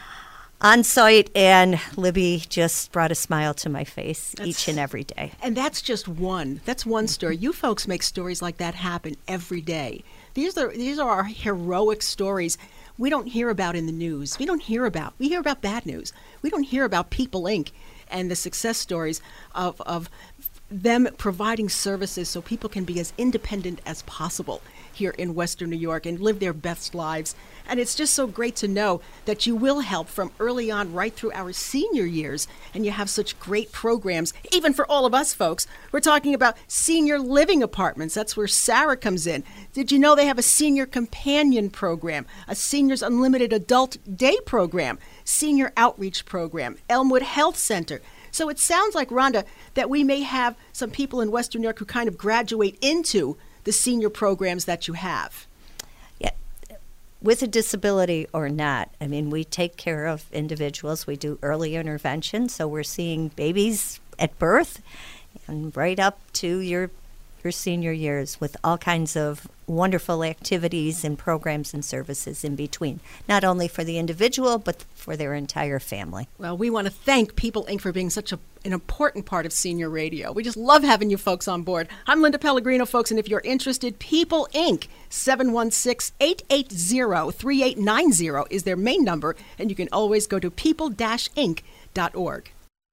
on site, and Libby just brought a smile to my face That's- each and every day. And that's just one. That's one story. You folks make stories like that happen every day. These are these are our heroic stories we don't hear about in the news. We don't hear about. We hear about bad news. We don't hear about People Incorporated and the success stories of of them providing services so people can be as independent as possible here in Western New York and live their best lives. And it's just so great to know that you will help from early on right through our senior years, and you have such great programs, even for all of us folks. We're talking about senior living apartments. That's where Sarah comes in. Did you know they have a senior companion program, a seniors unlimited adult day program, senior outreach program, Elmwood Health Center? So it sounds like, Rhonda, that we may have some people in Western New York who kind of graduate into the senior programs that you have. Yeah, with a disability or not. I mean, we take care of individuals. We do early intervention, so we're seeing babies at birth and right up to your your senior years with all kinds of wonderful activities and programs and services in between, not only for the individual, but for their entire family. Well, we want to thank People Incorporated for being such a, an important part of senior radio. We just love having you folks on board. I'm Linda Pellegrino, folks, and if you're interested, People Incorporated, seven one six, eight eight zero, three eight nine zero is their main number, and you can always go to people dash inc dot org.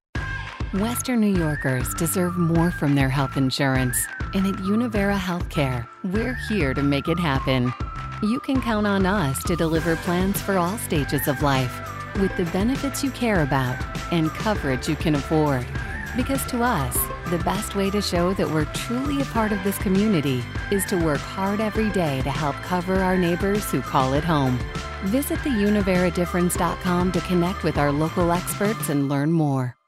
Western New Yorkers deserve more from their health insurance. And at Univera Healthcare, we're here to make it happen. You can count on us to deliver plans for all stages of life with the benefits you care about and coverage you can afford. Because to us, the best way to show that we're truly a part of this community is to work hard every day to help cover our neighbors who call it home. Visit the univera difference dot com to connect with our local experts and learn more.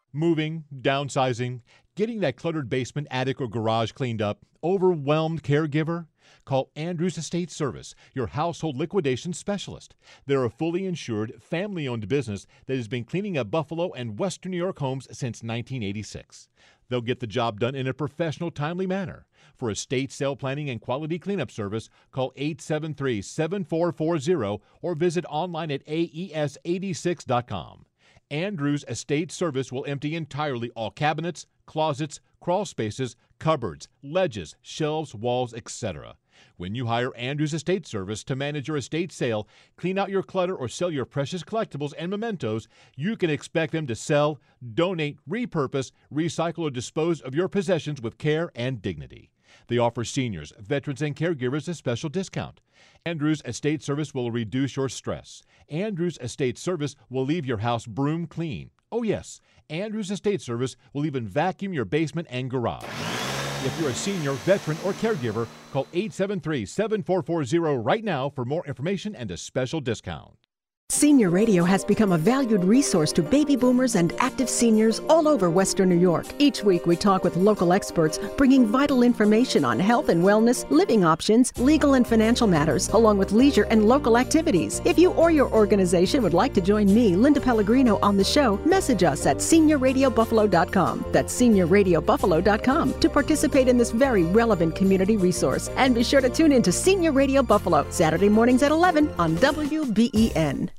Moving, downsizing, getting that cluttered basement, attic, or garage cleaned up, overwhelmed caregiver? Call Andrews Estate Service, your household liquidation specialist. They're a fully insured, family-owned business that has been cleaning up Buffalo and Western New York homes since nineteen eighty-six. They'll get the job done in a professional, timely manner. For estate sale planning and quality cleanup service, call eight seven three, seven four four zero or visit online at A E S eighty-six dot com. Andrews Estate Service will empty entirely all cabinets, closets, crawl spaces, cupboards, ledges, shelves, walls, et cetera. When you hire Andrews Estate Service to manage your estate sale, clean out your clutter, or sell your precious collectibles and mementos, you can expect them to sell, donate, repurpose, recycle, or dispose of your possessions with care and dignity. They offer seniors, veterans, and caregivers a special discount. Andrews Estate Service will reduce your stress. Andrews Estate Service will leave your house broom clean. Oh yes, Andrews Estate Service will even vacuum your basement and garage. If you're a senior, veteran, or caregiver, call eight seven three, seven four four zero right now for more information and a special discount. Senior Radio has become a valued resource to baby boomers and active seniors all over Western New York. Each week we talk with local experts, bringing vital information on health and wellness, living options, legal and financial matters, along with leisure and local activities. If you or your organization would like to join me, Linda Pellegrino, on the show, message us at senior radio buffalo dot com. That's senior radio buffalo dot com to participate in this very relevant community resource. And be sure to tune in to Senior Radio Buffalo, Saturday mornings at eleven on W B E N.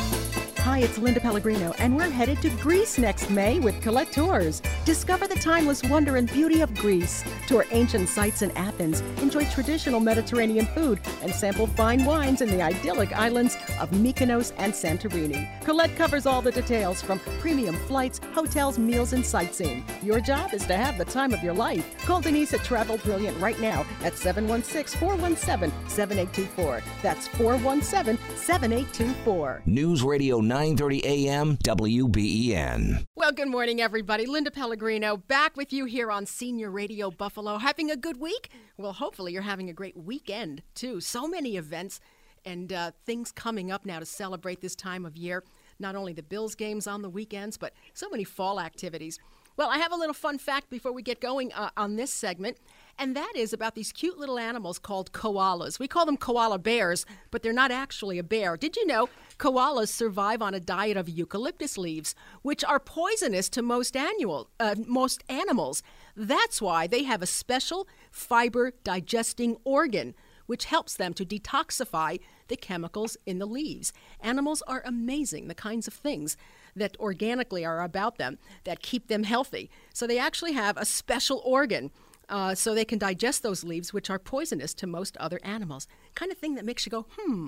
Hi, it's Linda Pellegrino, and we're headed to Greece next May with Colette Tours. Discover the timeless wonder and beauty of Greece. Tour ancient sites in Athens, enjoy traditional Mediterranean food, and sample fine wines in the idyllic islands of Mykonos and Santorini. Colette covers all the details, from premium flights, hotels, meals, and sightseeing. Your job is to have the time of your life. Call Denise at Travel Brilliant right now at seven one six, four one seven, seven eight two four. That's four one seven, seven eight two four. News Radio nine thirty A M W B E N. Well, good morning, everybody. Linda Pellegrino back with you here on Senior Radio Buffalo. Having a good week? Well, hopefully you're having a great weekend, too. So many events and uh, things coming up now to celebrate this time of year. Not only the Bills games on the weekends, but so many fall activities. Well, I have a little fun fact before we get going uh, on this segment, and that is about these cute little animals called koalas. We call them koala bears, but they're not actually a bear. Did you know koalas survive on a diet of eucalyptus leaves, which are poisonous to most annual, uh, most animals? That's why they have a special fiber-digesting organ, which helps them to detoxify the chemicals in the leaves. Animals are amazing, the kinds of things that organically are about them that keep them healthy. So they actually have a special organ uh, so they can digest those leaves, which are poisonous to most other animals. Kind of thing that makes you go, hmm.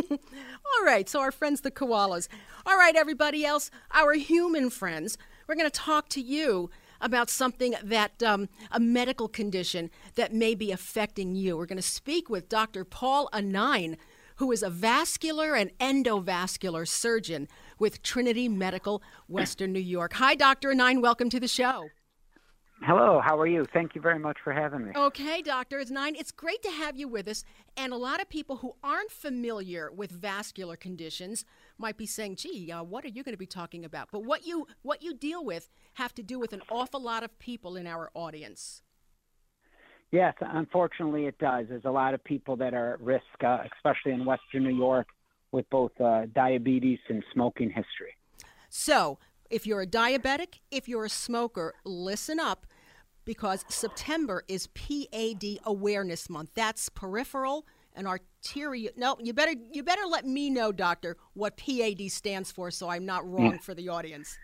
All right, so our friends, the koalas. All right, everybody else, our human friends, we're going to talk to you about something that, um, a medical condition that may be affecting you. We're going to speak with Doctor Paul Anine, who is a vascular and endovascular surgeon with Trinity Medical, Western New York. Hi, Doctor Anine. Welcome to the show. Hello. How are you? Thank you very much for having me. Okay, Doctor Anine. It's great to have you with us. And a lot of people who aren't familiar with vascular conditions might be saying, gee, uh, what are you going to be talking about? But what you what you deal with have to do with an awful lot of people in our audience. Yes, unfortunately it does. There's a lot of people that are at risk, uh, especially in Western New York, with both uh, diabetes and smoking history. So if you're a diabetic, if you're a smoker, listen up, because September is P A D Awareness Month. That's peripheral and arterial. No, you better you better let me know, doctor, what P A D stands for, so I'm not wrong yeah. for the audience.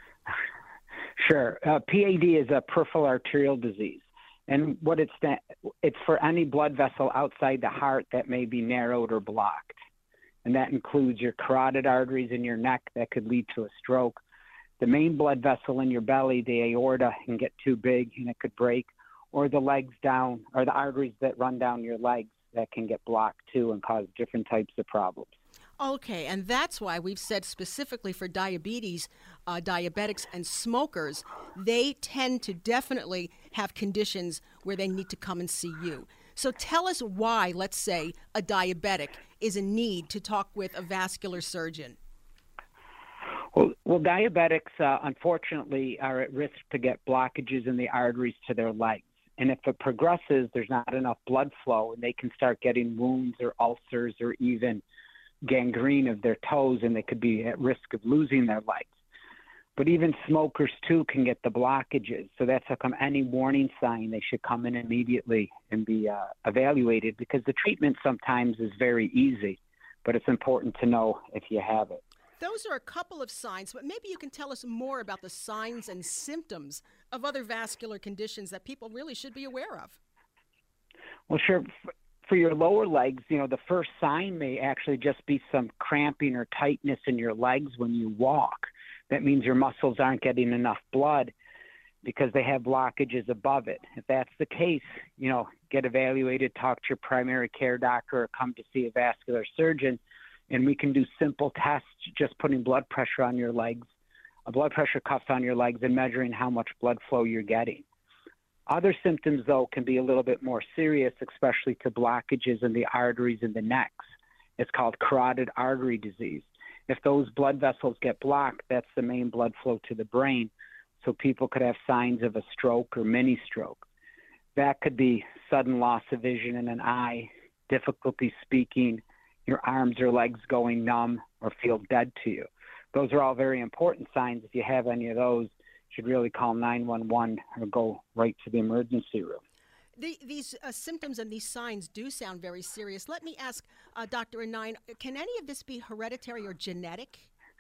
Sure. Uh, P A D is a peripheral arterial disease. And what it's sta- it's for any blood vessel outside the heart that may be narrowed or blocked. And that includes your carotid arteries in your neck that could lead to a stroke. The main blood vessel in your belly, the aorta, can get too big and it could break. Or the legs down, or the arteries that run down your legs that can get blocked too and cause different types of problems. Okay, and that's why we've said specifically for diabetes, uh, diabetics and smokers, they tend to definitely have conditions where they need to come and see you. So tell us why, let's say, a diabetic is in need to talk with a vascular surgeon. Well, well diabetics, uh, unfortunately, are at risk to get blockages in the arteries to their legs. And if it progresses, there's not enough blood flow, and they can start getting wounds or ulcers or even gangrene of their toes, and they could be at risk of losing their legs. But even smokers, too, can get the blockages. So that's how come any warning sign, they should come in immediately and be uh, evaluated, because the treatment sometimes is very easy, but it's important to know if you have it. Those are a couple of signs, but maybe you can tell us more about the signs and symptoms of other vascular conditions that people really should be aware of. Well, sure. For your lower legs, you know, the first sign may actually just be some cramping or tightness in your legs when you walk. That means your muscles aren't getting enough blood because they have blockages above it. If that's the case, you know, get evaluated, talk to your primary care doctor, or come to see a vascular surgeon, and we can do simple tests, just putting blood pressure on your legs, a blood pressure cuff on your legs, and measuring how much blood flow you're getting. Other symptoms, though, can be a little bit more serious, especially to blockages in the arteries in the necks. It's called carotid artery disease. If those blood vessels get blocked, that's the main blood flow to the brain, so people could have signs of a stroke or mini stroke. That could be sudden loss of vision in an eye, difficulty speaking, your arms or legs going numb or feel dead to you. Those are all very important signs. If you have any of those, you should really call nine one one or go right to the emergency room. The, these uh, symptoms and these signs do sound very serious. Let me ask uh, Doctor Anine, can any of this be hereditary or genetic?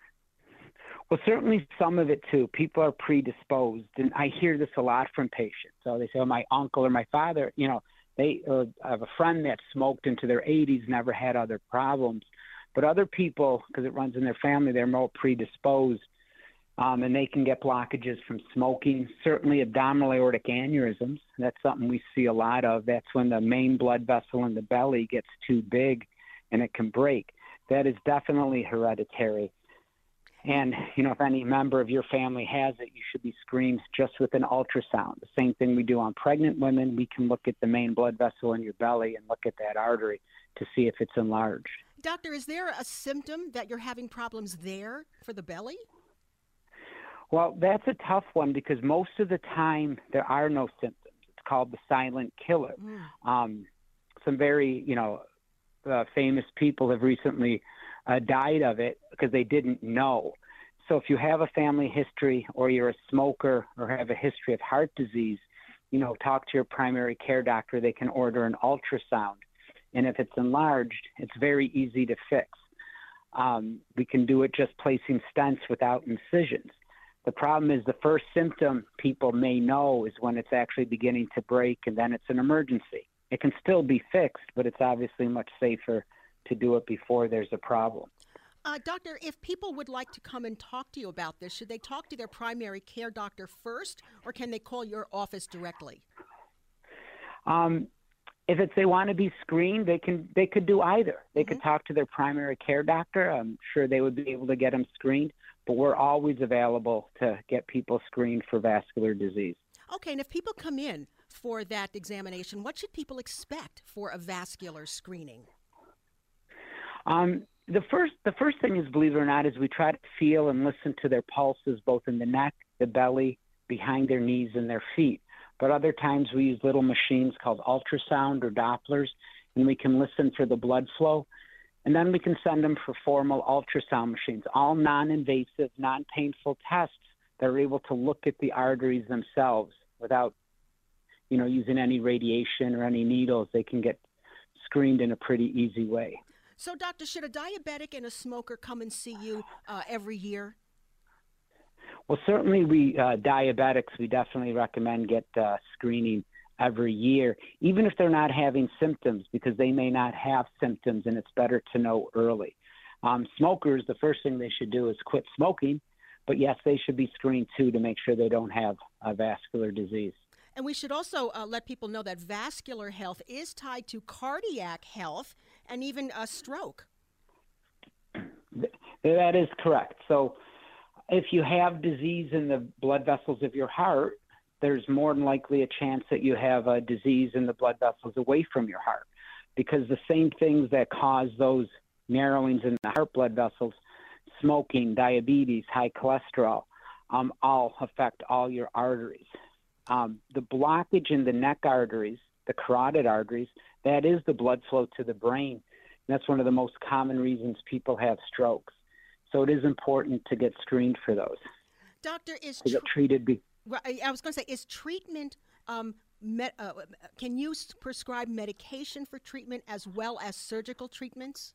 Well, certainly some of it, too. People are predisposed, and I hear this a lot from patients. So they say, oh, my uncle or my father, you know, they uh, have a friend that smoked into their eighties, never had other problems. But other people, because it runs in their family, they're more predisposed. Um, and they can get blockages from smoking, certainly abdominal aortic aneurysms. That's something we see a lot of. That's when the main blood vessel in the belly gets too big and it can break. That is definitely hereditary. And, you know, if any member of your family has it, you should be screened just with an ultrasound. The same thing we do on pregnant women. We can look at the main blood vessel in your belly and look at that artery to see if it's enlarged. Doctor, is there a symptom that you're having problems there for the belly? Well, that's a tough one because most of the time there are no symptoms. It's called the silent killer. Mm. Um, some very, you know, uh, famous people have recently uh, died of it because they didn't know. So if you have a family history or you're a smoker or have a history of heart disease, you know, talk to your primary care doctor. They can order an ultrasound. And if it's enlarged, it's very easy to fix. Um, we can do it just placing stents without incisions. The problem is the first symptom people may know is when it's actually beginning to break, and then it's an emergency. It can still be fixed, but it's obviously much safer to do it before there's a problem. Uh, doctor, if people would like to come and talk to you about this, should they talk to their primary care doctor first, or can they call your office directly? Um, if it's they want to be screened, they can. They could do either. They mm-hmm. could talk to their primary care doctor. I'm sure they would be able to get them screened. But we're always available to get people screened for vascular disease. Okay, and if people come in for that examination, what should people expect for a vascular screening? Um, the first, the first thing is, believe it or not, is we try to feel and listen to their pulses, both in the neck, the belly, behind their knees, and their feet. But other times we use little machines called ultrasound or Dopplers, and we can listen for the blood flow. And then we can send them for formal ultrasound machines, all non-invasive, non-painful tests that are able to look at the arteries themselves without, you know, using any radiation or any needles. They can get screened in a pretty easy way. So, doctor, should a diabetic and a smoker come and see you uh, every year? Well, certainly we uh, diabetics, we definitely recommend get uh, screening every year, even if they're not having symptoms, because they may not have symptoms, and it's better to know early. Um, smokers, the first thing they should do is quit smoking, but yes, they should be screened too to make sure they don't have a vascular disease. And we should also uh, let people know that vascular health is tied to cardiac health and even a stroke. That is correct. So if you have disease in the blood vessels of your heart, there's more than likely a chance that you have a disease in the blood vessels away from your heart, because the same things that cause those narrowings in the heart blood vessels smoking, diabetes, high cholesterol, um, all affect all your arteries. Um, the blockage in the neck arteries, the carotid arteries, that is the blood flow to the brain. And that's one of the most common reasons people have strokes. So it is important to get screened for those. Doctor, is to get treated. Be- I was going to say, is treatment, um, med- uh, can you prescribe medication for treatment as well as surgical treatments?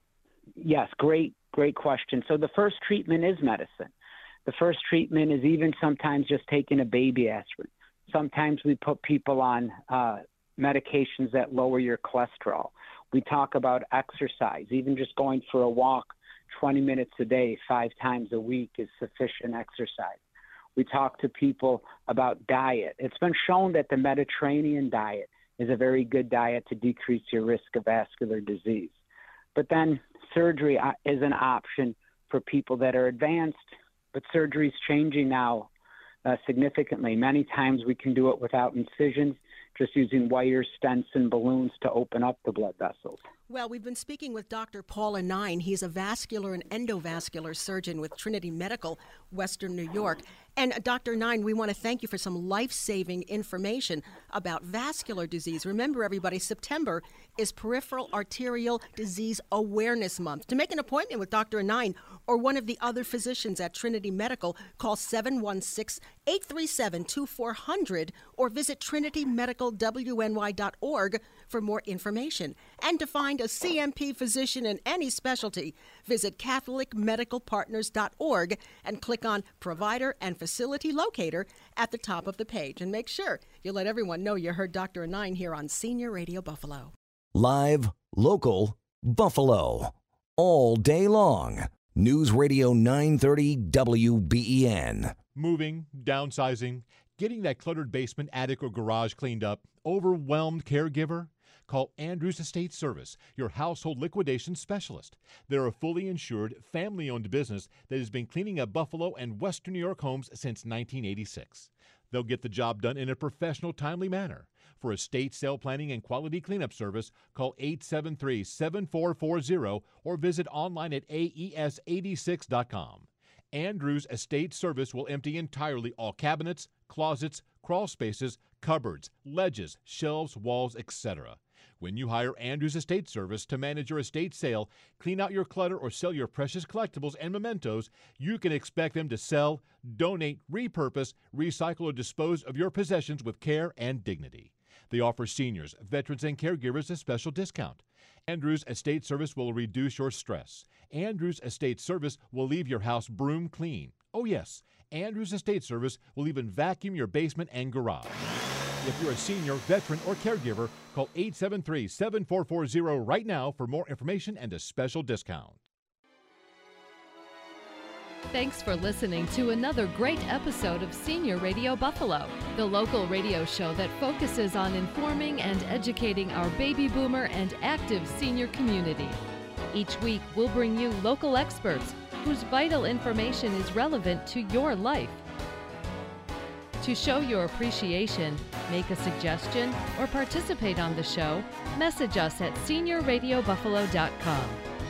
Yes, great, great question. So the first treatment is medicine. The first treatment is even sometimes just taking a baby aspirin. Sometimes we put people on uh, medications that lower your cholesterol. We talk about exercise. Even just going for a walk twenty minutes a day, five times a week is sufficient exercise. We talk to people about diet. It's been shown that the Mediterranean diet is a very good diet to decrease your risk of vascular disease. But then surgery is an option for people that are advanced, but surgery is changing now uh, significantly. Many times we can do it without incisions, just using wires, stents, and balloons to open up the blood vessels. Well, we've been speaking with Doctor Paula Nine. He's a vascular and endovascular surgeon with Trinity Medical, Western New York. And uh, Doctor Nine, we want to thank you for some life-saving information about vascular disease. Remember, everybody, September is Peripheral Arterial Disease Awareness Month. To make an appointment with Doctor Nine or one of the other physicians at Trinity Medical, call seven one six, eight three seven, two four zero zero or visit trinity medical w n y dot org for more information. And to find a C M P physician in any specialty, visit catholic medical partners dot org and click on Provider and Facility Locator at the top of the page. And make sure you let everyone know you heard Doctor Nine here on Senior Radio Buffalo. Live, local, Buffalo. All day long. News Radio nine thirty W B E N. Moving, downsizing, getting that cluttered basement, attic, or garage cleaned up, overwhelmed caregiver? Call Andrews Estate Service, your household liquidation specialist. They're a fully insured, family-owned business that has been cleaning up Buffalo and Western New York homes since nineteen eighty-six. They'll get the job done in a professional, timely manner. For estate sale planning and quality cleanup service, call eight seven three, seven four four zero or visit online at A E S eighty-six dot com. Andrews Estate Service will empty entirely all cabinets, closets, crawl spaces, cupboards, ledges, shelves, walls, et cetera. When you hire Andrews Estate Service to manage your estate sale, clean out your clutter, or sell your precious collectibles and mementos, you can expect them to sell, donate, repurpose, recycle, or dispose of your possessions with care and dignity. They offer seniors, veterans, and caregivers a special discount. Andrews Estate Service will reduce your stress. Andrews Estate Service will leave your house broom clean. Oh yes, Andrews Estate Service will even vacuum your basement and garage. If you're a senior, veteran, or caregiver, call eight seven three, seven four four zero right now for more information and a special discount. Thanks for listening to another great episode of Senior Radio Buffalo, the local radio show that focuses on informing and educating our baby boomer and active senior community. Each week, we'll bring you local experts whose vital information is relevant to your life. To show your appreciation, make a suggestion, or participate on the show, message us at senior radio buffalo dot com.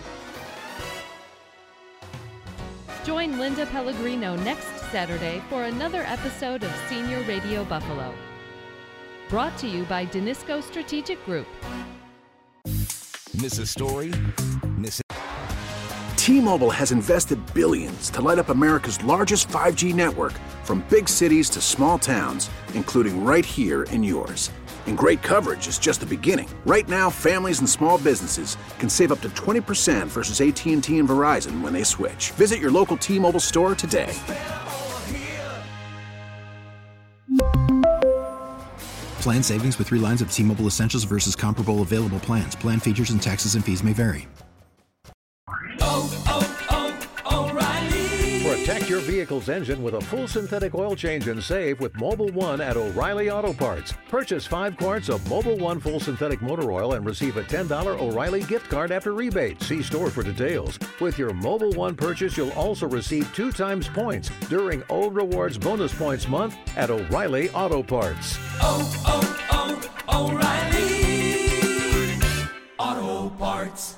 Join Linda Pellegrino next Saturday for another episode of Senior Radio Buffalo. Brought to you by Danisco Strategic Group. Miss a story? Miss it. T-Mobile has invested billions to light up America's largest five G network, from big cities to small towns, including right here in yours. And great coverage is just the beginning. Right now, families and small businesses can save up to twenty percent versus A T and T and Verizon when they switch. Visit your local T-Mobile store today. Plan savings with three lines of T-Mobile Essentials versus comparable available plans. Plan features and taxes and fees may vary. Oh, oh, oh, O'Reilly! Protect your vehicle's engine with a full synthetic oil change and save with Mobil one at O'Reilly Auto Parts. Purchase five quarts of Mobil one full synthetic motor oil and receive a ten dollars O'Reilly gift card after rebate. See store for details. With your Mobil one purchase, you'll also receive two times points during O Rewards Bonus Points Month at O'Reilly Auto Parts. Oh, oh, oh, O'Reilly Auto Parts.